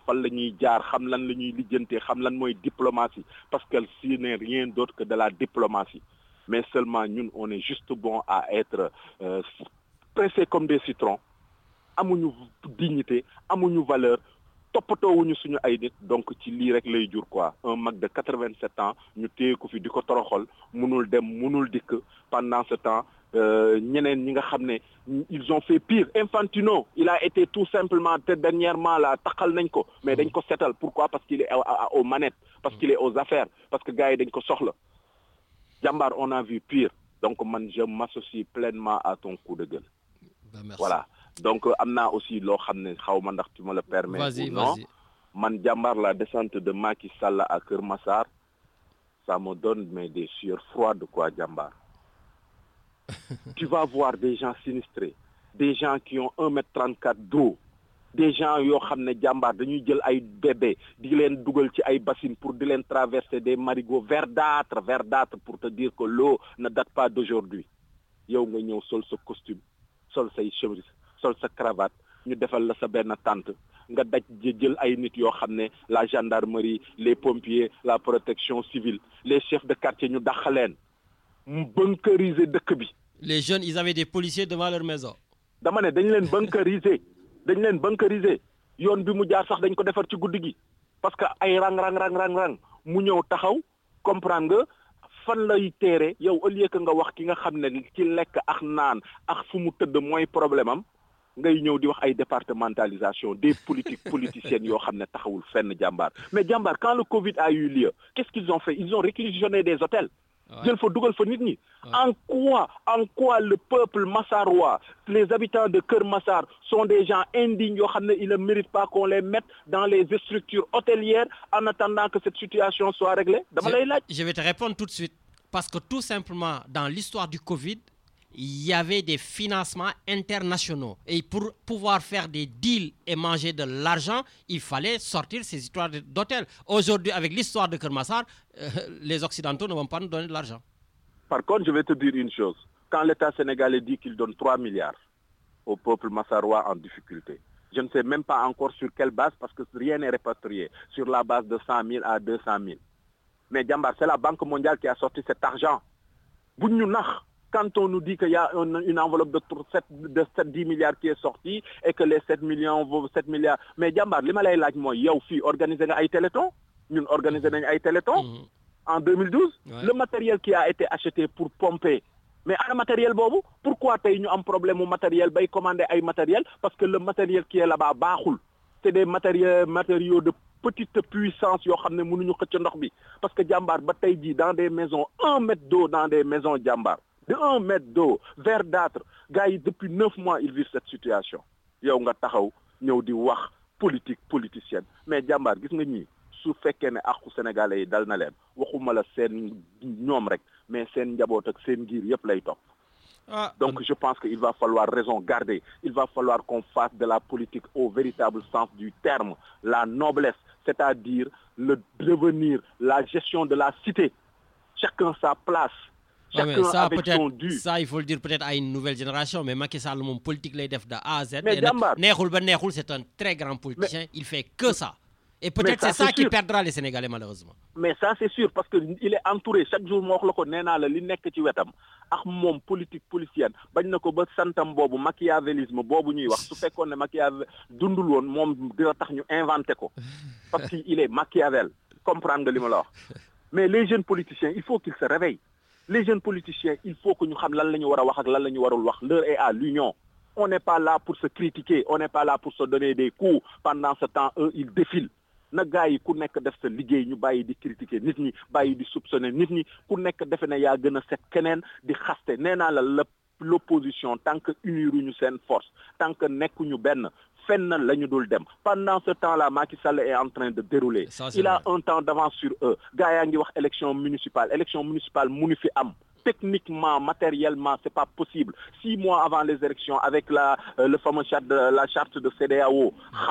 diplomatie. Parce que ce n'est rien d'autre que de la diplomatie. Mais seulement nous, on est juste bon à être pressés comme des citrons. Amuñu dignité, amuñu valeur. Topatowuñu suñu ay nit, donc ci li rek lay jur quoi. Un mag de 87 ans ñu téye ko fi diko toroxol, mënul dem mënul dik. Pendant ce temps ñeneen ñi nga xamné ils ont fait pire. Infantino, il a été tout simplement dernièrement là takal nañ ko, mais dañ ko sétal. Pourquoi? Parce qu'il est aux manettes, parce qu'il est aux affaires, parce que gars yi dañ ko soxla. Djambar, on a vu pire. Donc man je m'associe pleinement à ton coup de gueule.
Merci.
Voilà. Donc amna aussi lo xamné xawma ndax tu me le permets ou non. Man Djambar, la descente de Macky Sall à Keur Massar, ça me donne des sueurs froides quoi Djambar. Tu vas voir des gens sinistrés, des gens qui ont 1,34 m d'eau, des gens yo xamné Djambar dañuy jël ay bébé di len duggal ci ay bassines pour di len traverser des marigots verdâtres pour te dire que l'eau ne date pas d'aujourd'hui. Yow nga ñew sol ce costume, sol say chemise, sol sa cravate, ñu defal la sa benn tente nga daj jël ay nit yoo xam ne la gendarmerie, les pompiers, la protection civile, les chefs de quartier ñu dàq leen mu bunkeriser dëkk bi.
Les jeunes, ils avaient des policiers devant leur maison.
dama ne dañ leen bunkeriser yoon bi mu jaar sax dañ ko defar ci guddi gi parce que ay rang mu ñëw taxaw comprendre nga fan lay téere yow au lieu que nga wax ki nga xam ne ci lekk ak naan ak fu mu tëdd mooy problème am ngay ñëw di wax ay départementalisation des politiques politiciennes yoo xam ne taxawul fenn Djambar. Mais Djambar, quand le Covid a eu lieu, qu'est-ce qu'ils ont fait? Ils ont réquisitionné des hôtels. jël fa dugal fa nit ñi. En quoi le peuple massarois, les habitants de Keur Massar sont des gens indignes yoo xam ne ils ne méritent pas qu'on les mette dans les structures hôtelières en attendant que cette situation soit réglée?
Je vais te répondre tout de suite. Parce que tout simplement, dans l'histoire du Covid, il y avait des financements internationaux. Et pour pouvoir faire des deals et manger de l'argent, il fallait sortir ces histoires d'hôtels. Aujourd'hui, avec l'histoire de Keur Massar, les Occidentaux ne vont pas nous donner de l'argent.
Par contre, je vais te dire une chose. Quand l'État sénégalais dit qu'il donne 3 milliards au peuple massarois en difficulté, Je ne sais même pas encore sur quelle base, parce que rien n'est répatrié. Sur la base de 100 000 à 200 000. Mais Djambar, c'est la Banque mondiale qui a sorti cet argent. Quand on nous dit qu'il y a une enveloppe de 10 milliards qui est sortie et que les 7 milliards... Mais Djambar, les Malays, il y a aussi organisé un téléthon. Nous organisé un téléthon en 2012. Ouais. Le matériel qui a été acheté pour pomper. Mais un matériel bobo, pourquoi nous avons un problème au matériel, commander un matériel? Parce que le matériel qui est là-bas, c'est des matériaux de petite puissance. Parce que Djambar, dans des maisons, 1 mètre d'eau dans des maisons Djambar. De 1 mètre d'eau, verdâtre. Gars, depuis 9 mois, ils vivent cette situation. Il y a un politique, politicienne. Mais Djambar, su fekkee ne àqu sénégalais yi dal na leen waxuma la seen ñoom rek mais seen njaboot ak seen ngir yëpp lay topp. Donc je pense qu'il va falloir raison garder. Il va falloir qu'on fasse de la politique au véritable sens du terme, la noblesse, c'est-à-dire le devenir, la gestion de la cité. Chacun sa place.
Chacun avec son dû. Ça, il faut le dire peut-être à une nouvelle génération, mais Macky Sall, mon politique lay def de A à Z.
Mais
Nekhul, c'est un très grand politicien. Il fait que ça. Et peut-être c'est ça qui perdra les Sénégalais malheureusement.
Mais ça c'est sûr parce qu'il est entouré chaque jour mo wax lako néna la li nek ci wétam ak mom politique politicienne bañ nako ba santam bobu machiavélisme bobu ñuy wax su fekkone Machiavel dundul won mom dina tax ñu inventer ko parce qu'il est Machiavel comprendre li ma la wax. Mais les jeunes politiciens il faut qu'ils se réveillent. Les jeunes politiciens il faut que ñu xam lan lañu wara wax ak lan lañu warul wax. L'heure est à l'union. On n'est pas là pour se critiquer, on n'est pas là pour se donner des coups. Pendant ce temps eux ils défilent. Na gaay yi ku nekk def sa liggéey ñu bàyyi di critiquer nit ñi bàyyi di soupçonner nit ñi ku nekk defe ne yaa gën a set keneen di xaste nee naa la l'opposition tant que uniruñu seen force tant que nekkuñu benn fenn la ñu dul dem. Pendant ce temps-là Macky Sall est en train de dérouler. Il a un temps d'avance sur eux. Gars yaa ngi wax élection municipale munu fi am. Techniquement, matériellement, c'est pas possible. 6 mois avant les élections, avec le fameux la charte de CEDEAO,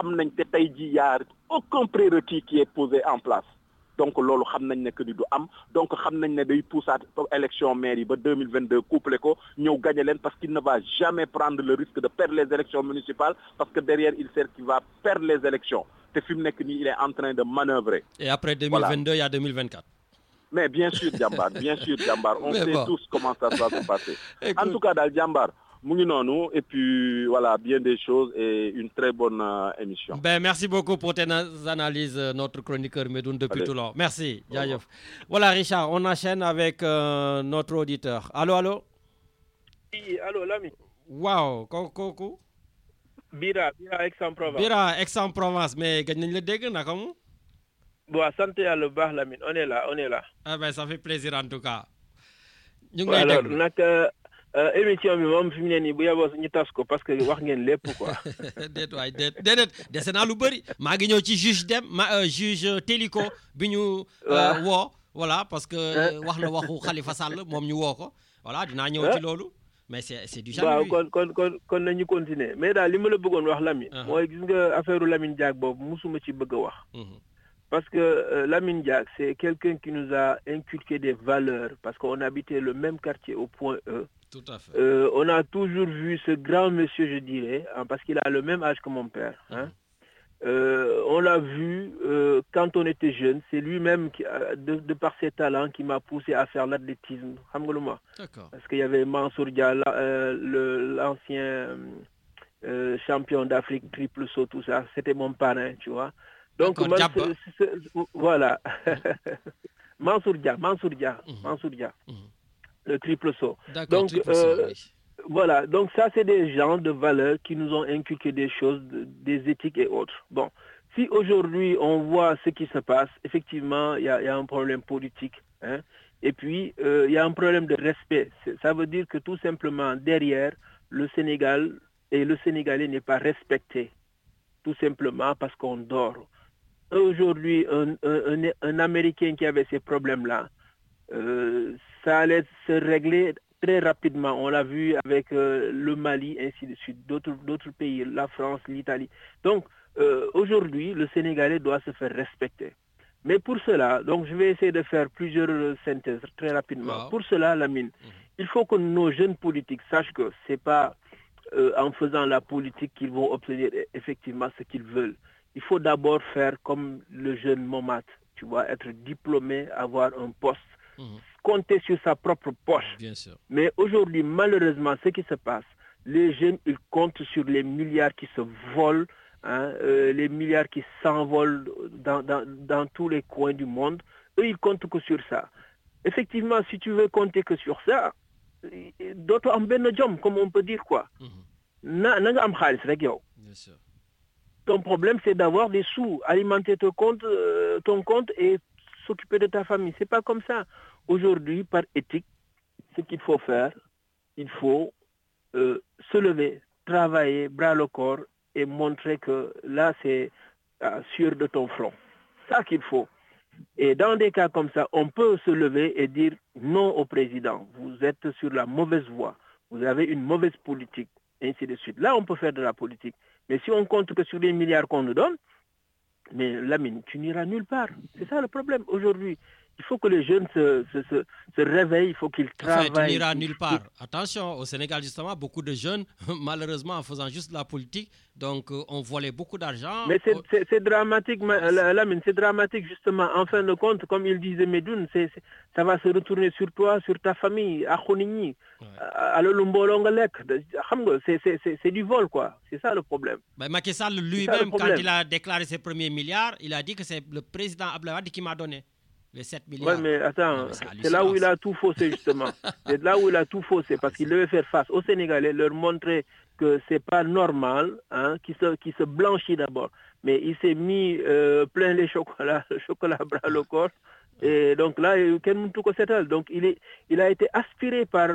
il n'y a aucun prérequis qui est posé en place. Donc, lolo xamnañ ne que du am. Donc, xamnañ ne day poussaat élection mairie ba 2022 couplé ko ñeu gagner len parce qu'il ne va jamais prendre le risque de perdre les élections municipales parce que derrière il sait qu'il va perdre les élections. Te fim nek ni il est en train de manœuvrer.
Et après 2022, il y a 2024.
Mais bien sûr, Djambar, on sait tous comment ça va se passer. En tout cas, dans Djambar, et puis voilà, bien des choses et une très bonne émission.
Ben, merci beaucoup pour tes analyses, notre chroniqueur Medoun depuis Toulon. Merci, Djayof. Voilà, Richard, on enchaîne avec notre auditeur. Allô?
Oui, allô, l'ami.
Wow, coucou.
Bira, Aix-en-Provence.
Bira, Aix-en-Provence, mais gagne le dégât, comment?
Bon, santé à le bar, Lamine. On est là.
Ah ben, ça fait plaisir en tout cas.
Alors, émission bi mom fimné ni bu yabo ñu tas ko parce que wax ngeen lépp quoi.
Dédé dese naa lu bëri maa ngi ñëw ci juge juge Téliko bi ñu woo voilà parce que wax na waxu Khalifa Sall moom ñu woo ko voilà dinaa ñëw ci loolu mais c'est du jamais.
waaw kon nañu continuer mais daal li ma la bëggoon wax Lamine mooy gis nga affaire Lamine Diack boobu musuma ci bëgg a wax. Parce que Lamine Diack, c'est quelqu'un qui nous a inculqué des valeurs, parce qu'on habitait le même quartier au point E.
Tout à fait.
On a toujours vu ce grand monsieur, je dirais, parce qu'il a le même âge que mon père. Hein. On l'a vu quand on était jeune, c'est lui-même, de par ses talents, qui m'a poussé à faire l'athlétisme.
D'accord.
Parce qu'il y avait Mansour Dia, l'ancien champion d'Afrique, triple saut, tout ça, c'était mon parrain, tu vois. Donc, voilà. Mansour Dia. Le triple saut. Donc, voilà. Donc, ça, c'est des gens de valeur qui nous ont inculqué des choses, des éthiques et autres. Bon. Si aujourd'hui, on voit ce qui se passe, effectivement, il y a un problème politique. Hein, et puis, il y a un problème de respect. Ça veut dire que tout simplement, derrière, le Sénégal et le Sénégalais n'est pas respecté. Tout simplement parce qu'on dort. Aujourd'hui, un Américain qui avait ces problèmes-là, ça allait se régler très rapidement. On l'a vu avec le Mali, ainsi de suite, d'autres pays, la France, l'Italie. Donc, aujourd'hui, le Sénégalais doit se faire respecter. Mais pour cela, donc je vais essayer de faire plusieurs synthèses très rapidement. Wow. Pour cela, Lamine, il faut que nos jeunes politiques sachent que c'est pas en faisant la politique qu'ils vont obtenir effectivement ce qu'ils veulent. Il faut d'abord faire comme le jeune Momat, tu vois, être diplômé, avoir un poste, compter sur sa propre poche.
Bien sûr.
Mais aujourd'hui, malheureusement, ce qui se passe, les jeunes, ils comptent sur les milliards qui se volent, les milliards qui s'envolent dans tous les coins du monde. Eux, ils comptent que sur ça. Effectivement, si tu veux compter que sur ça, d'autres en ben jom, comme on peut dire quoi. Bien
sûr.
Ton problème, c'est d'avoir des sous, alimenter ton compte et s'occuper de ta famille. C'est pas comme ça. Aujourd'hui, par éthique, ce qu'il faut faire, il faut se lever, travailler, bras le corps et montrer que là, c'est sûr de ton front. C'est ça qu'il faut. Et dans des cas comme ça, on peut se lever et dire non au président. Vous êtes sur la mauvaise voie. Vous avez une mauvaise politique, et ainsi de suite. Là, on peut faire de la politique. Mais si on compte que sur les milliards qu'on nous donne, mais Lamine, tu n'iras nulle part. C'est ça le problème aujourd'hui. Il faut que les jeunes se réveillent, il faut qu'ils travaillent.
Enfin, tu n'iras nulle part. Attention, au Sénégal, justement, beaucoup de jeunes, malheureusement, en faisant juste de la politique, donc on volait beaucoup d'argent.
Mais c'est dramatique, Lamine, c'est dramatique, justement. En fin de compte, comme il disait Medoun, ça va se retourner sur toi, sur ta famille, à Khonigny, à l'Olumbolongalek. C'est du vol, quoi. C'est ça le problème.
Ben, Macky Sall lui-même, quand il a déclaré ses premiers milliards, il a dit que c'est le président Abdoulaye Wade qui m'a donné. Les 7 milliards.
Oui, mais attends, c'est là où il a tout faussé, justement. C'est là où il a tout faussé, parce qu'il devait faire face aux Sénégalais, leur montrer que c'est pas normal, qui se blanchit d'abord. Mais il s'est mis plein les chocolats, le chocolat bras le corps. Et donc là, donc il a été aspiré par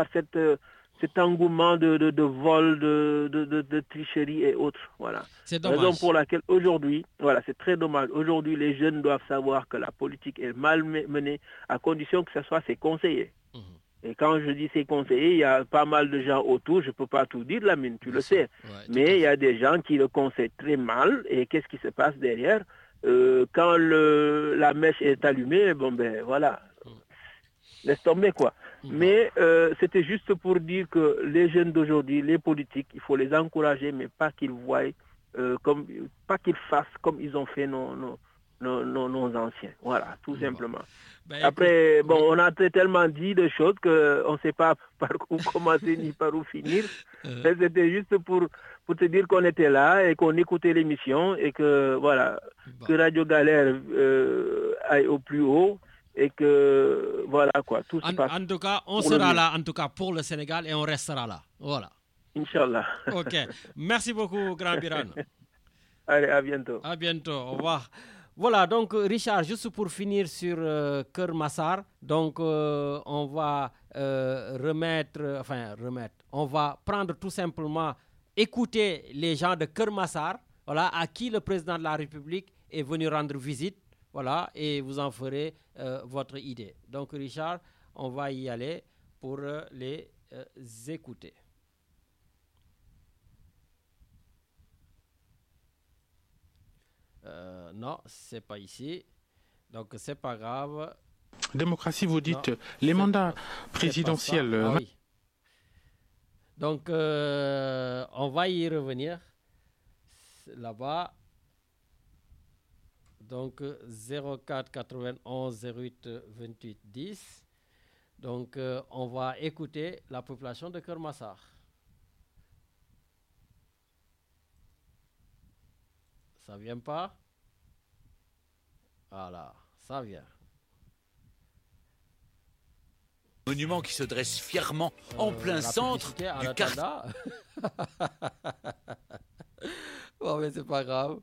cet engouement de vol, de tricherie et autres. Voilà.
C'est dommage.
Raison pour laquelle aujourd'hui, voilà, c'est très dommage. Aujourd'hui, les jeunes doivent savoir que la politique est mal menée à condition que ce soit ses conseillers. Et quand je dis ses conseillers, il y a pas mal de gens autour, je ne peux pas tout dire, Lamine, tu le sais. Ouais, mais il y a des gens qui le conseillent très mal. Et qu'est-ce qui se passe derrière? Quand la mèche est allumée, bon ben voilà. Laisse tomber quoi. Mais c'était juste pour dire que les jeunes d'aujourd'hui, les politiques, il faut les encourager, mais pas qu'ils voient, pas qu'ils fassent comme ils ont fait nos anciens. Voilà, tout simplement. Ben, après, bon, on a tellement dit de choses qu'on ne sait pas par où commencer ni par où finir. C'était juste pour te dire qu'on était là et qu'on écoutait l'émission et que voilà, que Radio Galère aille au plus haut. Et que voilà quoi, tout se passe.
En tout cas, on sera là, en tout cas pour le Sénégal, et on restera là. Voilà.
Inch'Allah.
Ok. Merci beaucoup, Grand Biran.
Allez, à bientôt.
À bientôt. Au revoir. Voilà, donc Richard, juste pour finir sur Keur Massar, donc on va on va prendre tout simplement, écouter les gens de Keur Massar, voilà, à qui le président de la République est venu rendre visite. Voilà, et vous en ferez votre idée. Donc, Richard, on va y aller pour les écouter. Non, c'est pas ici. Donc, c'est pas grave.
Démocratie, vous dites non, les mandats présidentiels.
Ah, oui. Donc, on va y revenir. Là-bas. Donc 04 91 08 28 10. Donc on va écouter la population de Keur Massar. Ça vient pas? Voilà, ça vient.
Monument qui se dresse fièrement en plein centre du quartier.
Bon, mais c'est pas grave.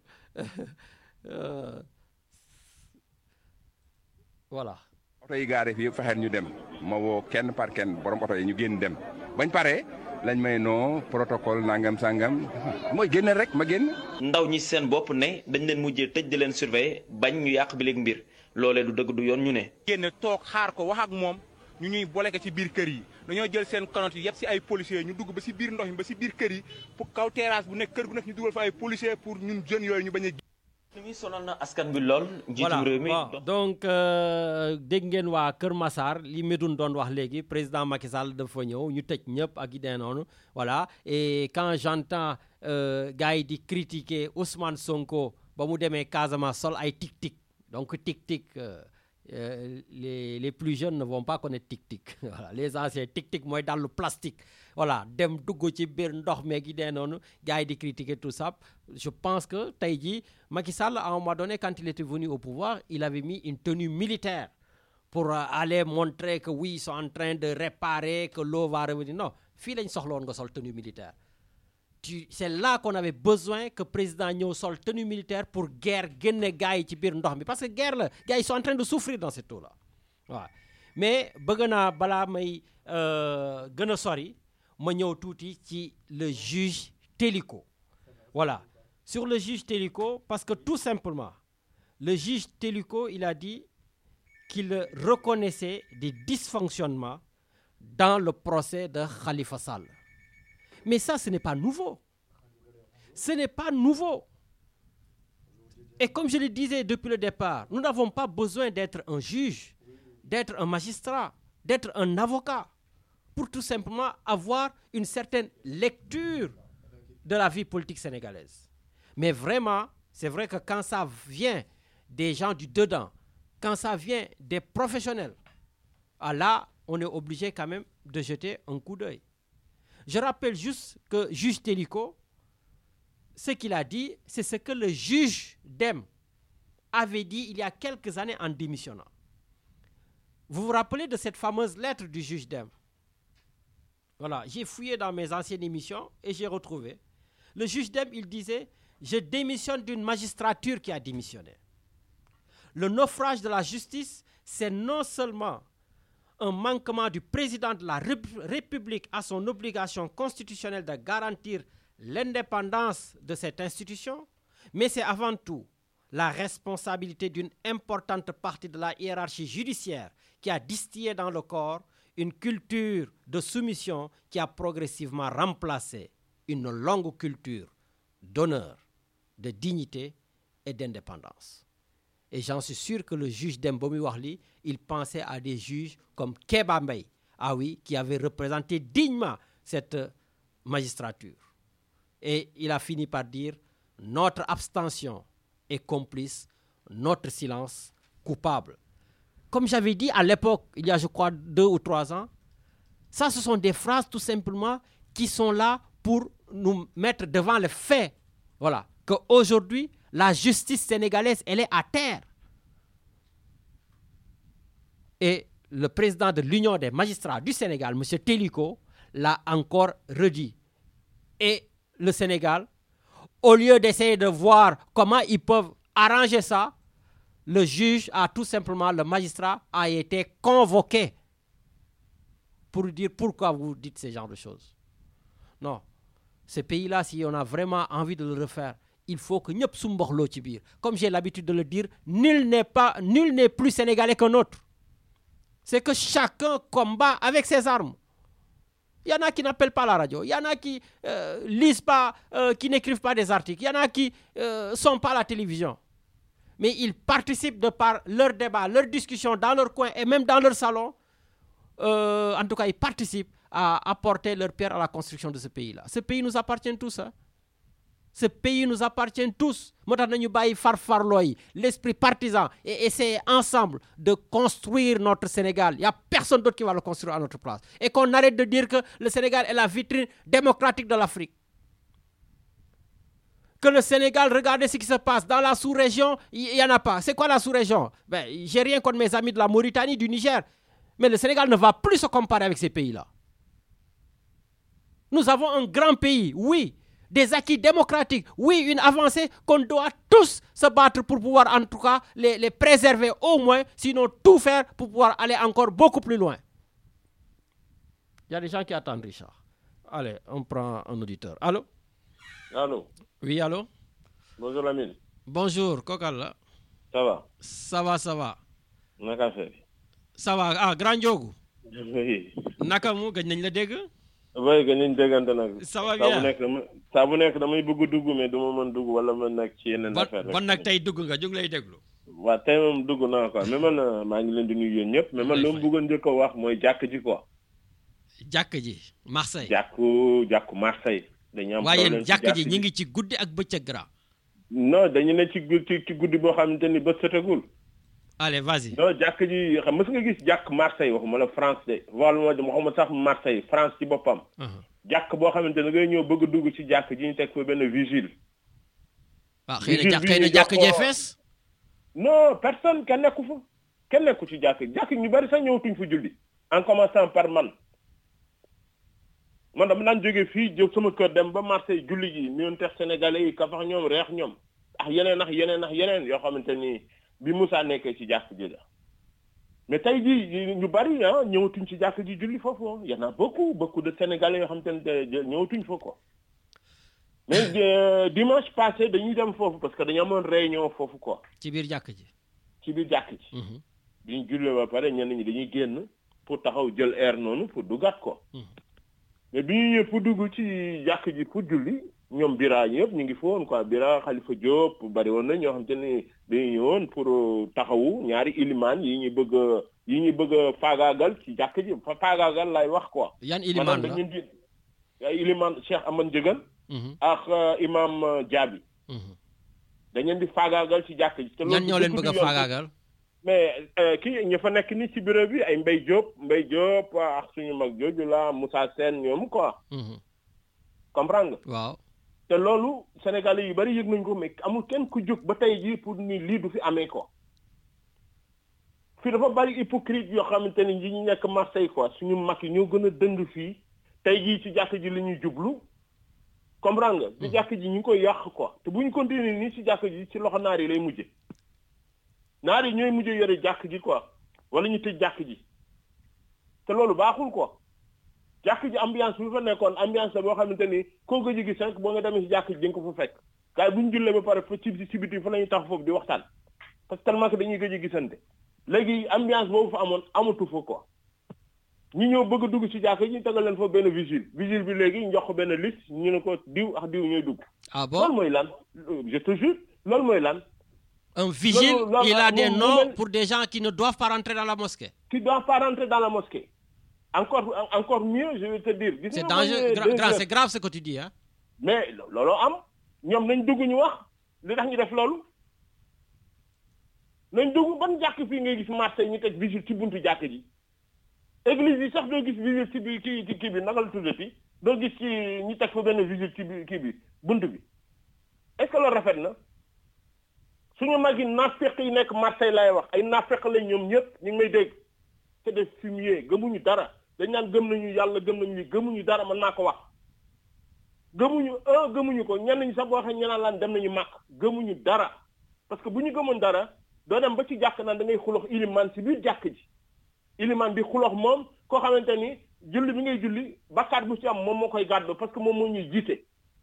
Voilà.
oto yi gaare fi yëpp fexeel ñu dem ma woo kenn par kenn borom oto yi ñu génn dem bañ paree lañ may noo protocole nangam sangam mooy génn rek ma génn.
ndaw ñi seen bopp ne dañ leen mujjee tëj di leen surveiller bañ ñu yàq bi léegi mbir loolee du dëgg du yoon ñu ne.
génn toog xaar ko wax ak moom ñu ñuy boleke ci biir kër yi dañoo jël seen kanot yi yëpp si ay policiers ñu dugg ba si biir ndox mi ba si biir kër yi pour kaw terrasse bu nekk kër gu nekk ñu dugal fa ay policiers pour ñun jeunes yooyu ñu bañ a
Voilà. Donc dégg ngeen waa Kër Massar li Medoune doon wax léegi président Macky Sall dafa ñëw ñu tëj ñëpp ak yi dee noonu voilà et quand j'entends gars yi di critiquer Ousmane Sonko ba mu demee Casamance sol ay tic-tic donc tic-tic les plus jeunes ne vont pas connaître tic-tic voilà les anciens tic-tic mooy dallu plastique voilà dem dugg ci biir ndox meeg yi dee noonu gars yi di critiquer tout ça je pense que tey jii Macky Sall à un moment donné quand il était venu au pouvoir il avait mis une tenue militaire pour aller montrer que oui ils sont en train de réparer que l'eau va revenir non fii lañ soxloon nga sol tenue militaire c'est là qu'on avait besoin que président ñëw sol tenue militaire pour guerre génne gars yi ci biir ndox mi parce que guerre la gars yi sont en train de souffrir dans cette eau là waaw mais bëgg naa balaa may gën a sori ma ñëw tuuti ci le juge Téliko voilà sur le juge Téliko parce que tout simplement le juge Téliko il a dit qu'il reconnaissait des dysfonctionnements dans le procès de Khalifa Sall. Mais ça, ce n'est pas nouveau. Ce n'est pas nouveau. Et comme je le disais depuis le départ, nous n'avons pas besoin d'être un juge, d'être un magistrat, d'être un avocat, pour tout simplement avoir une certaine lecture de la vie politique sénégalaise. Mais vraiment, c'est vrai que quand ça vient des gens du dedans, quand ça vient des professionnels, là, on est obligé quand même de jeter un coup d'œil. Je rappelle juste que juge Téliko, ce qu'il a dit, c'est ce que le juge Dème avait dit il y a quelques années en démissionnant. Vous vous rappelez de cette fameuse lettre du juge Dème? Voilà, j'ai fouillé dans mes anciennes émissions et j'ai retrouvé. Le juge Dème, il disait « Je démissionne d'une magistrature qui a démissionné ». Le naufrage de la justice, c'est non seulement un manquement du président de la République à son obligation constitutionnelle de garantir l'indépendance de cette institution, mais c'est avant tout la responsabilité d'une importante partie de la hiérarchie judiciaire qui a distillé dans le corps une culture de soumission qui a progressivement remplacé une longue culture d'honneur, de dignité et d'indépendance. Et j'en suis sûr que le juge Dembomi Wahli, il pensait à des juges comme Kéba Mbaye, ah oui, qui avait représenté dignement cette magistrature. Et il a fini par dire « Notre abstention est complice, notre silence coupable ». Comme j'avais dit à l'époque, il y a je crois 2 ou 3 ans, ça ce sont des phrases tout simplement qui sont là pour nous mettre devant les faits. Voilà, qu'aujourd'hui, la justice sénégalaise, elle est à terre. Et le président de l'Union des magistrats du Sénégal, M. Téliko, l'a encore redit. Et le Sénégal, au lieu d'essayer de voir comment ils peuvent arranger ça, le juge a tout simplement, le magistrat a été convoqué pour dire pourquoi vous dites ce genre de choses. Non, ce pays-là, si on a vraiment envie de le refaire, il faut que ñëpp sumbaxloo ci biir. Comme j'ai l'habitude de le dire, nul n'est plus sénégalais qu'un autre. C'est que chacun combat avec ses armes. Il y en a qui n'appellent pas la radio, il y en a qui lisent pas, qui n'écrivent pas des articles, il y en a qui sont pas à la télévision. Mais ils participent de par leurs débats, leurs discussions dans leur coin et même dans leur salon. En tout cas, ils participent à apporter leur pierre à la construction de ce pays-là. Ce pays nous appartient tous, hein. Ce pays nous appartient tous. L'esprit partisan et essayer ensemble de construire notre Sénégal. Il n'y a personne d'autre qui va le construire à notre place. Et qu'on arrête de dire que le Sénégal est la vitrine démocratique de l'Afrique. Que le Sénégal, regardez ce qui se passe. Dans la sous-région, il n'y en a pas. C'est quoi la sous-région? J'ai rien contre mes amis de la Mauritanie, du Niger. Mais le Sénégal ne va plus se comparer avec ces pays-là. Nous avons un grand pays, oui. Des acquis démocratiques, oui, une avancée qu'on doit tous se battre pour pouvoir en tout cas les préserver au moins, sinon tout faire pour pouvoir aller encore beaucoup plus loin. Il y a des gens qui attendent, Richard. Allez, on prend un auditeur. Allô?
Allô?
Oui, allô?
Bonjour Lamine.
Bonjour, Kokala.
Ça va?
Ça va, ça va.
Naka fait?
Ça va, Grand Diogo.
Oui.
Naka mu, gagné le dégât?
waaye que ñu déggante nag.
ça va bien
saa bu nekk damay bëgg dugg mais du ma mën dugg wala ma nekk ci yeneen affaire rek.
bon nag tey dugg nga jóg lay déglu.
waaw tey moom dugg naa quoi mais man maa ngi leen di nuyu yéen ñëpp mais man lu mu bëggoon njëkk a wax mooy jàkk ji quoi.
jàkk ji Marseille.
jàkku Marseille. dañu am
waaye yéen jàkk ji ñu ngi ci guddi ak bëccëg grand.
non dañu ne ci guddi boo xamante ni bët setagul.
allez vas-y.
non jàkk ji xam mës nga gis jàkk Marseille waxuma la France de waxuma sax Marseille France ci boppam. jàkk boo xamante ne ngay ñëw bëgg a dugg ci jàkk ji ñu teg fa benn vigile.
waaw xëy na jàkk jee fees.
non personne kenn nekku fa kenn nekku ci jàkk ñu bari sax ñëwatuñ fa julli. en commençant par man dama naan jógee fii jóg sama kër dem ba Marseille julli ji ñoon tex sénégalais yi ka fax ñoom reex ñoom ak yeneen yoo xamante ni bi Moussa nekkee ci jàkk ji la mais tey jii ñu bari ñëwatuñ ci jàkk ji julli foofu y en a beaucoup de sénégalais yoo xamante ne ñëwatuñ fa ko mais dimanche passé dañuy dem foofu parce que dañu amoon réunion foofu quoi.
ci biir jàkk ji.
bi ñu jullee ba pare ñenn ñi dañuy génn pour taxaw jël air noonu pour duggaat ko. mais bi ñu ñëwee pour dugg ci jàkk ji pour julli ñoom Bira ñëpp ñu ngi foon quoi Bira Khalifa Diop bari woon na ñoo xam te ni dañuy ñëwoon pour taxawu ñaari ilimaan yi ñuy bëgg a faagaagal ci jàkk ji faagaagal lay wax quoi.
yan ilimaan la
maanaam ay ilimaan Cheikh Amane Diegane ak imam Diaby. dañ leen di faagaagal ci jàkk ji. te loolu
ñan ñoo leen bëgg a faagaagal.
mais kii ñu fa nekk ni ci bureau bi ay Mbaye Diop ak suñu mag jooju la Moussa Sène ñoom quoi. comprendre nga.
waaw
te loolu Sénégalais yu bari yëg nañ ko mais amul kenn ku jóg ba tey jii pour ni lii du fi amee ko. fii dafa bari hypocrite yoo xamante ni ñi ñu nekk Marseille quoi suñu mag yi ñoo gën a dëng fii tey jii ci jàkk ji la ñuy jublu. comprendre nga. ci jàkk ji ñu ngi koy yàq quoi te bu ñu continuer nii ci jàkk ji ci loxo naar yi lay mujje. naar yi ñooy mujj yore jàkk ji quoi wala ñu tëj jàkk ji te loolu baaxul quoi jàkk ji ambiance bi fa nekkoon ambiance la boo xamante ni koo ko jigi cinq boo nga demee si jàkk ji di nga ko fa fekk gars yi bu ñu jullee ba pare fa ci biti fa la ñuy tax foofu di waxtaan parce que tellement que dañuy gëj a gisante léegi ambiance boobu fa amoon amatu fa quoi ñi ñëw bëgg a dugg ci jàkk ji tegal leen fa benn vigile bi léegi ñu jox ko benn liste ñu ne ko diw ak diw ñooy dugg.
ah bon
loolu mooy lan je te jure loolu mooy lan.
Un vigile, il a des noms pour des gens qui ne doivent pas rentrer dans la mosquée.
Qui ne doivent pas rentrer dans la mosquée. Encore mieux, je vais te dire.
C'est dangereux, c'est grave ce que tu dis. Hein?
Mais lolo am, ñom nañ dugg ñu wax li tax ñu def lolu. Nañ dugg ban jakk fi ngay gis Marseille ñu tek vigile ci buntu jakk ji. Église yi sax do gis vigile ci bi ki bi nakal tuddati do gis ci ñu tek fa ben vigile ci ki bi buntu bi. Est-ce que lo rafet na? suñu mag yi naafeq yi nekk Marseille lay wax ay naafeq lañ ñoom ñëpp ñu ngi may dégg c'est des fumiers gëmuñu dara dañ naan gëm nañu yàlla gëm nañu gëmuñu dara man naa ko wax gëmuñu ko ñenn ñi sax boo xam ne ñu naan laan dem nañu màkk gëmuñu dara parce que bu ñu gëmoon dara doo dem ba ci jàkk naan da ngay xulox ilimaan si biir jàkk ji ilimaan bi xulox moom koo xamante ni julli bi ngay julli bakkaat bu ci am moom moo koy gàddu parce que moom moo ñuy jiite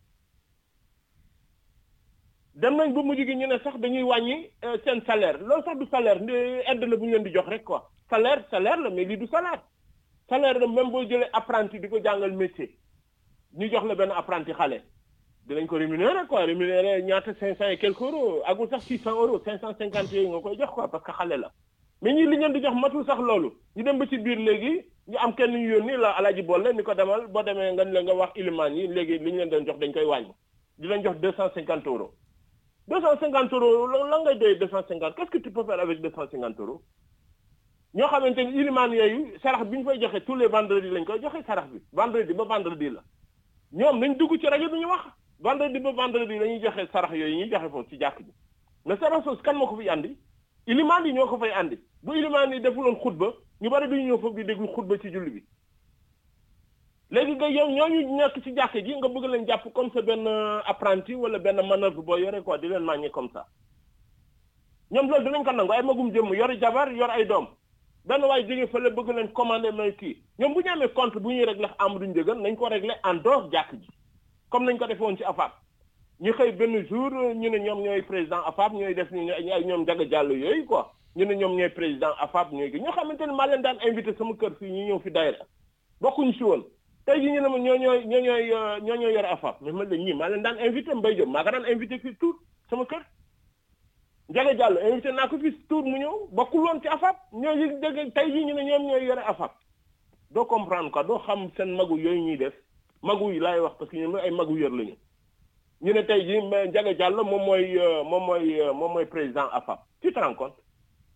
dem nañ ba mujj gi ñu ne sax dañuy wàññi seen salaire loolu sax du salaire aide la bu ñu leen di jox rek quoi salaire la mais lii du salaire la même boo jëlee apprenti di ko jàngal métier ñu jox la benn apprenti xale dinañ ko rémunérer quoi rémunérer ñaata 500 et quelques euros agul sax 600 euros 550 yooyu nga koy jox quoi parce que xale la mais ñi li ñu leen di jox matul sax loolu ñu dem ba ci biir léegi ñu am kenn ñu yónni la Alaaji Bolle ni ko demal boo demee nga wax ilimaan yi léegi li ñu leen doon jox dañ koy wàññi di leen jox 250 euros 250 euros lan ngay doy 250 qu'est-ce que tu peux faire avec 250 euros ñoo xamante ni ilimaan yooyu sarax bi ñu fay joxe tous les vendredis lañ koy joxe sarax bi vendredi ba vendredi la ñoom nañ dugg ci rajo bi ñu wax vendredi ba vendredi lañuy joxe sarax yooyu ñuy joxe foofu ci jàkk ji mais sarax soosu kan moo ko fi andi ilimaan yi ñoo ko fay andi bu ilimaan yi defuloon xutba ñu bari duñu ñëw foofu di déglu xutba ci julli bi léegi nga yow ñooñu nekk ci jàkk ji nga bëgg leen jàpp comme ça benn apprenti wala benn manœuvre boo yore quoi di leen màññe comme ça ñoom loolu dinañ ko nangu ay magum jëmm yor jabar yor ay doom benn waaye jógee fële bëgg leen commandé may kii ñoom bu ñu amee compte bu ñuy régler Amadou Ndiéguène nañ ko régler en dehors jàkk ji comme nañ ko defoon ci AFAP ñu xëy benn jour ñu ne ñoom ñooy président AFAP ñooy def ni ay ñoom Ndiaga Diallo yooyu quoi ñu ne ñoom ñooy président AFAP ñooy ñoo xamante ne maa leen daan invité sama kër fii ñu ñëw fi daayira bokkuñu si woon tey jii ñu ne ma ñoo ñooy yor AFAP mais man la ñii maa leen daan invité Mbaye Diop maa ko daan invité fii Tour sama kër Ndiaga Diallo invité naa ko fii Tour mu ñëw bokkul woon ci AFAP ñooñu dégg tey jii ñu ne ñoom ñooy yore AFAP doo comprendre quoi doo xam seen magu yooyu ñuy def magu yi laay wax parce que ñoom ay magu yor lañu ñu ne tey jii Ndiaga Diallo moom mooy président AFAP tu te rends compte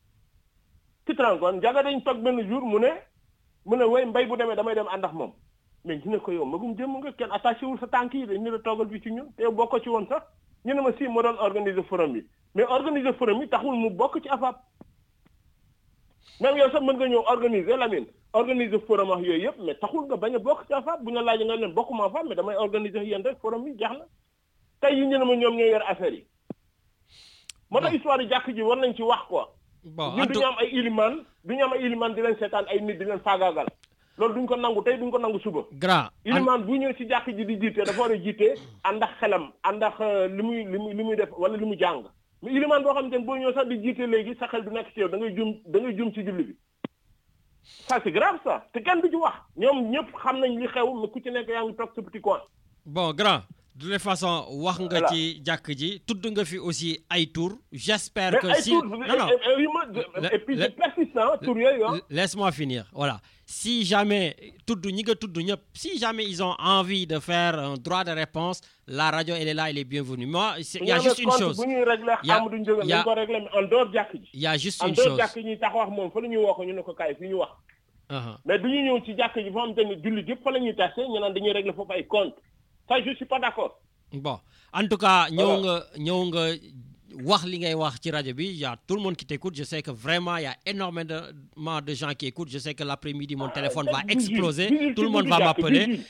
Ndiaga dañ toog benn jour mu ne way Mbaye bu demee damay dem ànd ak moom mais ñu ne ko yow magum jëm nga kenn attaché wul sa tànk yi dañ ñu la toogal bi ci ñun te yow bokk ci woon sax ñu ne ma si ma doon organiser forum bi mais organiser forum bi taxul mu bokk ci AFAP même yow sax mën nga ñëw organiser forum ak yooyu yëpp mais taxul nga bañ a bokk ci AFAP bu ñu laajee nga leen bokkuma AFAP mais damay organiser yéen rek forum bi jeex na tey yi ñu ne ma ñoom ñooy yor affaire yi moo tax histoire yi jàkk ji war nañ ci wax quoi ñun duñu am ay iliman di leen seetaan ay nit di leen faagaagal loolu duñ ko nangu tey duñ ko nangu suba
grand
iliman bu ñëw ci jàkk ji di jiite dafa war a jiite ànd ak xelam ànd ak li muy def wala li mu jàng mais iliman boo xam ne boo ñëw sax di jiite léegi sa xel du nekk ci yow da ngay jum ci julli bi ça c'est grave ça te kenn du ci wax ñoom ñëpp xam nañ li xew mais ku ci nekk yaa ngi toog sa petit coin
bon grand de toute façon wax nga ci jàkk ji tudd nga fi aussi ay tour j'espère que si
et puis c'est persistant tour yooyu
laisse-moi finir voilà si jamais tudd ñi nga tudd ñëpp si jamais ils ont envie de faire un droit de réponse la radio elle est là elle est bienvenue moi il y a juste une chose
bu ñuy régler Amadou Ndiogou dañ ko régler en dehors jàkk ji
il y a juste une chose
en dehors jàkk ñi tax wax moom fa la ñuy wax ñu ne ko kaay fi ñu wax mais du ñu ñëw ci jàkk ji foo xam te ne julli yëpp fa la ñuy tase ñu naan dañuy régler foofu ay compte ça je suis pas d'accord.
Bon, en tout cas, ñëw nga wax li ngay wax ci radio bi, il y a tout le monde qui t'écoute, je sais que vraiment il y a énormément de gens qui écoutent, je sais que l'après-midi mon téléphone va exploser, tout le monde va m'appeler,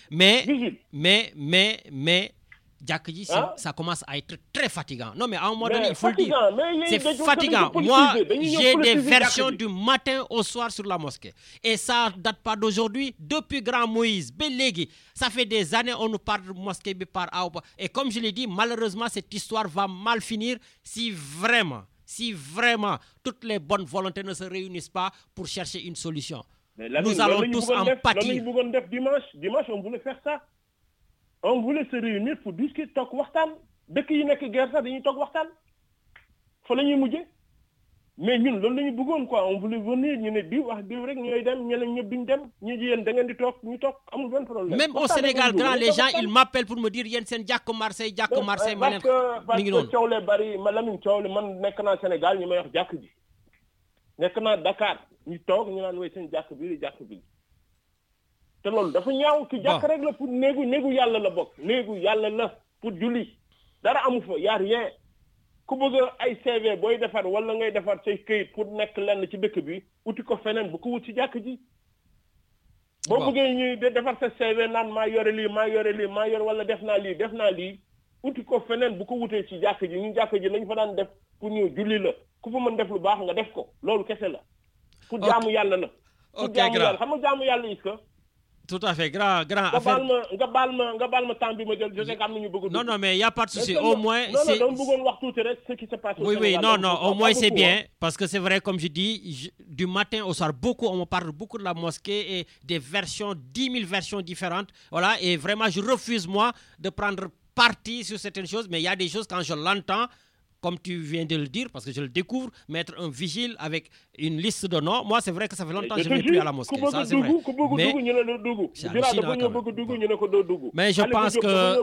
mais jàkk ji ça commence à être très fatigant. Non mais à un moment donné, il faut le dire. C'est fatigant. Moi, j'ai des versions du matin au soir sur la mosquée. Et ça date pas d'aujourd'hui. Depuis Grand Moïse, Belégui, ça fait des années on nous parle de mosquée par Aouba. Et comme je l'ai dit, malheureusement, cette histoire va mal finir si vraiment toutes les bonnes volontés ne se réunissent pas pour chercher une solution. Nous allons tous en pâtir.
Dimanche, on voulait faire ça. On voulait se réunir pour discuter toog waxtaan dëkk yi nekk guerre sax dañuy toog waxtaan fa la ñuy mujjee mais ñun loolu la ñu bëggoon quoi on voulait venir ñu ne diw rek ñooy dem ñeneen ñëpp duñ dem ñu ji yéen da ngeen di toog ñu toog amul benn problème.
même au Sénégal grand les gens ils m'appellent pour me dire yéen seen jàkk Marseille ma leen mi ngi noonu
parce que coow lee bari ma Lamine coow li man nekk naa Sénégal ñu may wax jàkk ji nekk naa Dakar ñu toog ñu naan way seen jàkk bi te loolu dafa ñaaw ci jàkk rek la pour néegu yàlla la bokk néegu yàlla la pour julli dara amu fa y a rien ku bëgg ay CV booy defar wala ngay defar say këyit pour nekk lenn ci dëkk bi uti ko feneen bu ko wut ci jàkk ji boo bëggee ñuy defar sa CV naan maa yore wala def naa lii uti ko feneen bu ko wutee ci jàkk ji ñu jàkk ji lañ fa daan def pour ñëw julli la ku fa mën def lu baax nga def ko loolu kese la pour jaamu yàlla la pour jaamu yàlla xam nga jaamu yàlla is ka
tout à fait grand affaire
nga baal ma temps bi ma jël je sais que am nañu bëgg
non mais il y a pas de souci au moins
c'est non bëggoon wax tuuti rek ce qui se passe
oui non au moins c'est bien parce que c'est vrai comme je dis du matin au soir on me parle beaucoup de la mosquée et des versions 10 000 versions différentes voilà et vraiment je refuse moi de prendre parti sur certaines choses mais il y a des choses quand je l'entends comme tu viens de le dire, parce que je le découvre, mettre un vigile avec une liste de noms. Moi, c'est vrai que ça fait longtemps que je ne vais plus à la mosquée. Ça, c'est vrai. Mais je pense que...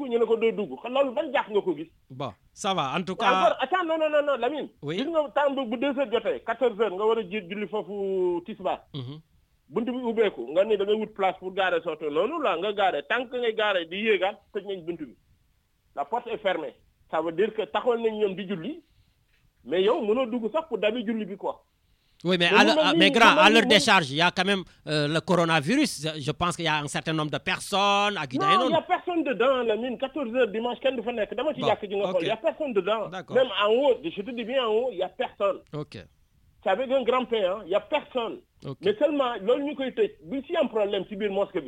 Bon, ça va. En tout cas...
Attends, non, Lamine.
Oui.
Tu as 2 heures de 14 heures, tu vas aller fofu tisba. Buntu bi ubbeeku nga ne da ngay wut place pour garer sa auto noonu la nga garer tant que ngay garer di yéegaat tëj nañ buntu bi. La porte est fermée. Ça veut dire que taxawal nañ ñoom di julli mais yow mënoo dugg sax pour dabi julli bi quoi.
Oui, mais grand, à leur décharge, il y a quand même le coronavirus. Je pense qu'il y a un certain nombre de personnes.
Non, il n'y a personne dedans. La mine, 14h dimanche, il n'y a personne dedans. Même en haut, je te dis bien en haut, il n'y a personne.
Ok.
C'est avec un grand P, il n'y a personne. Okay. Mais seulement, s'il y a un problème, c'est bien mosquée.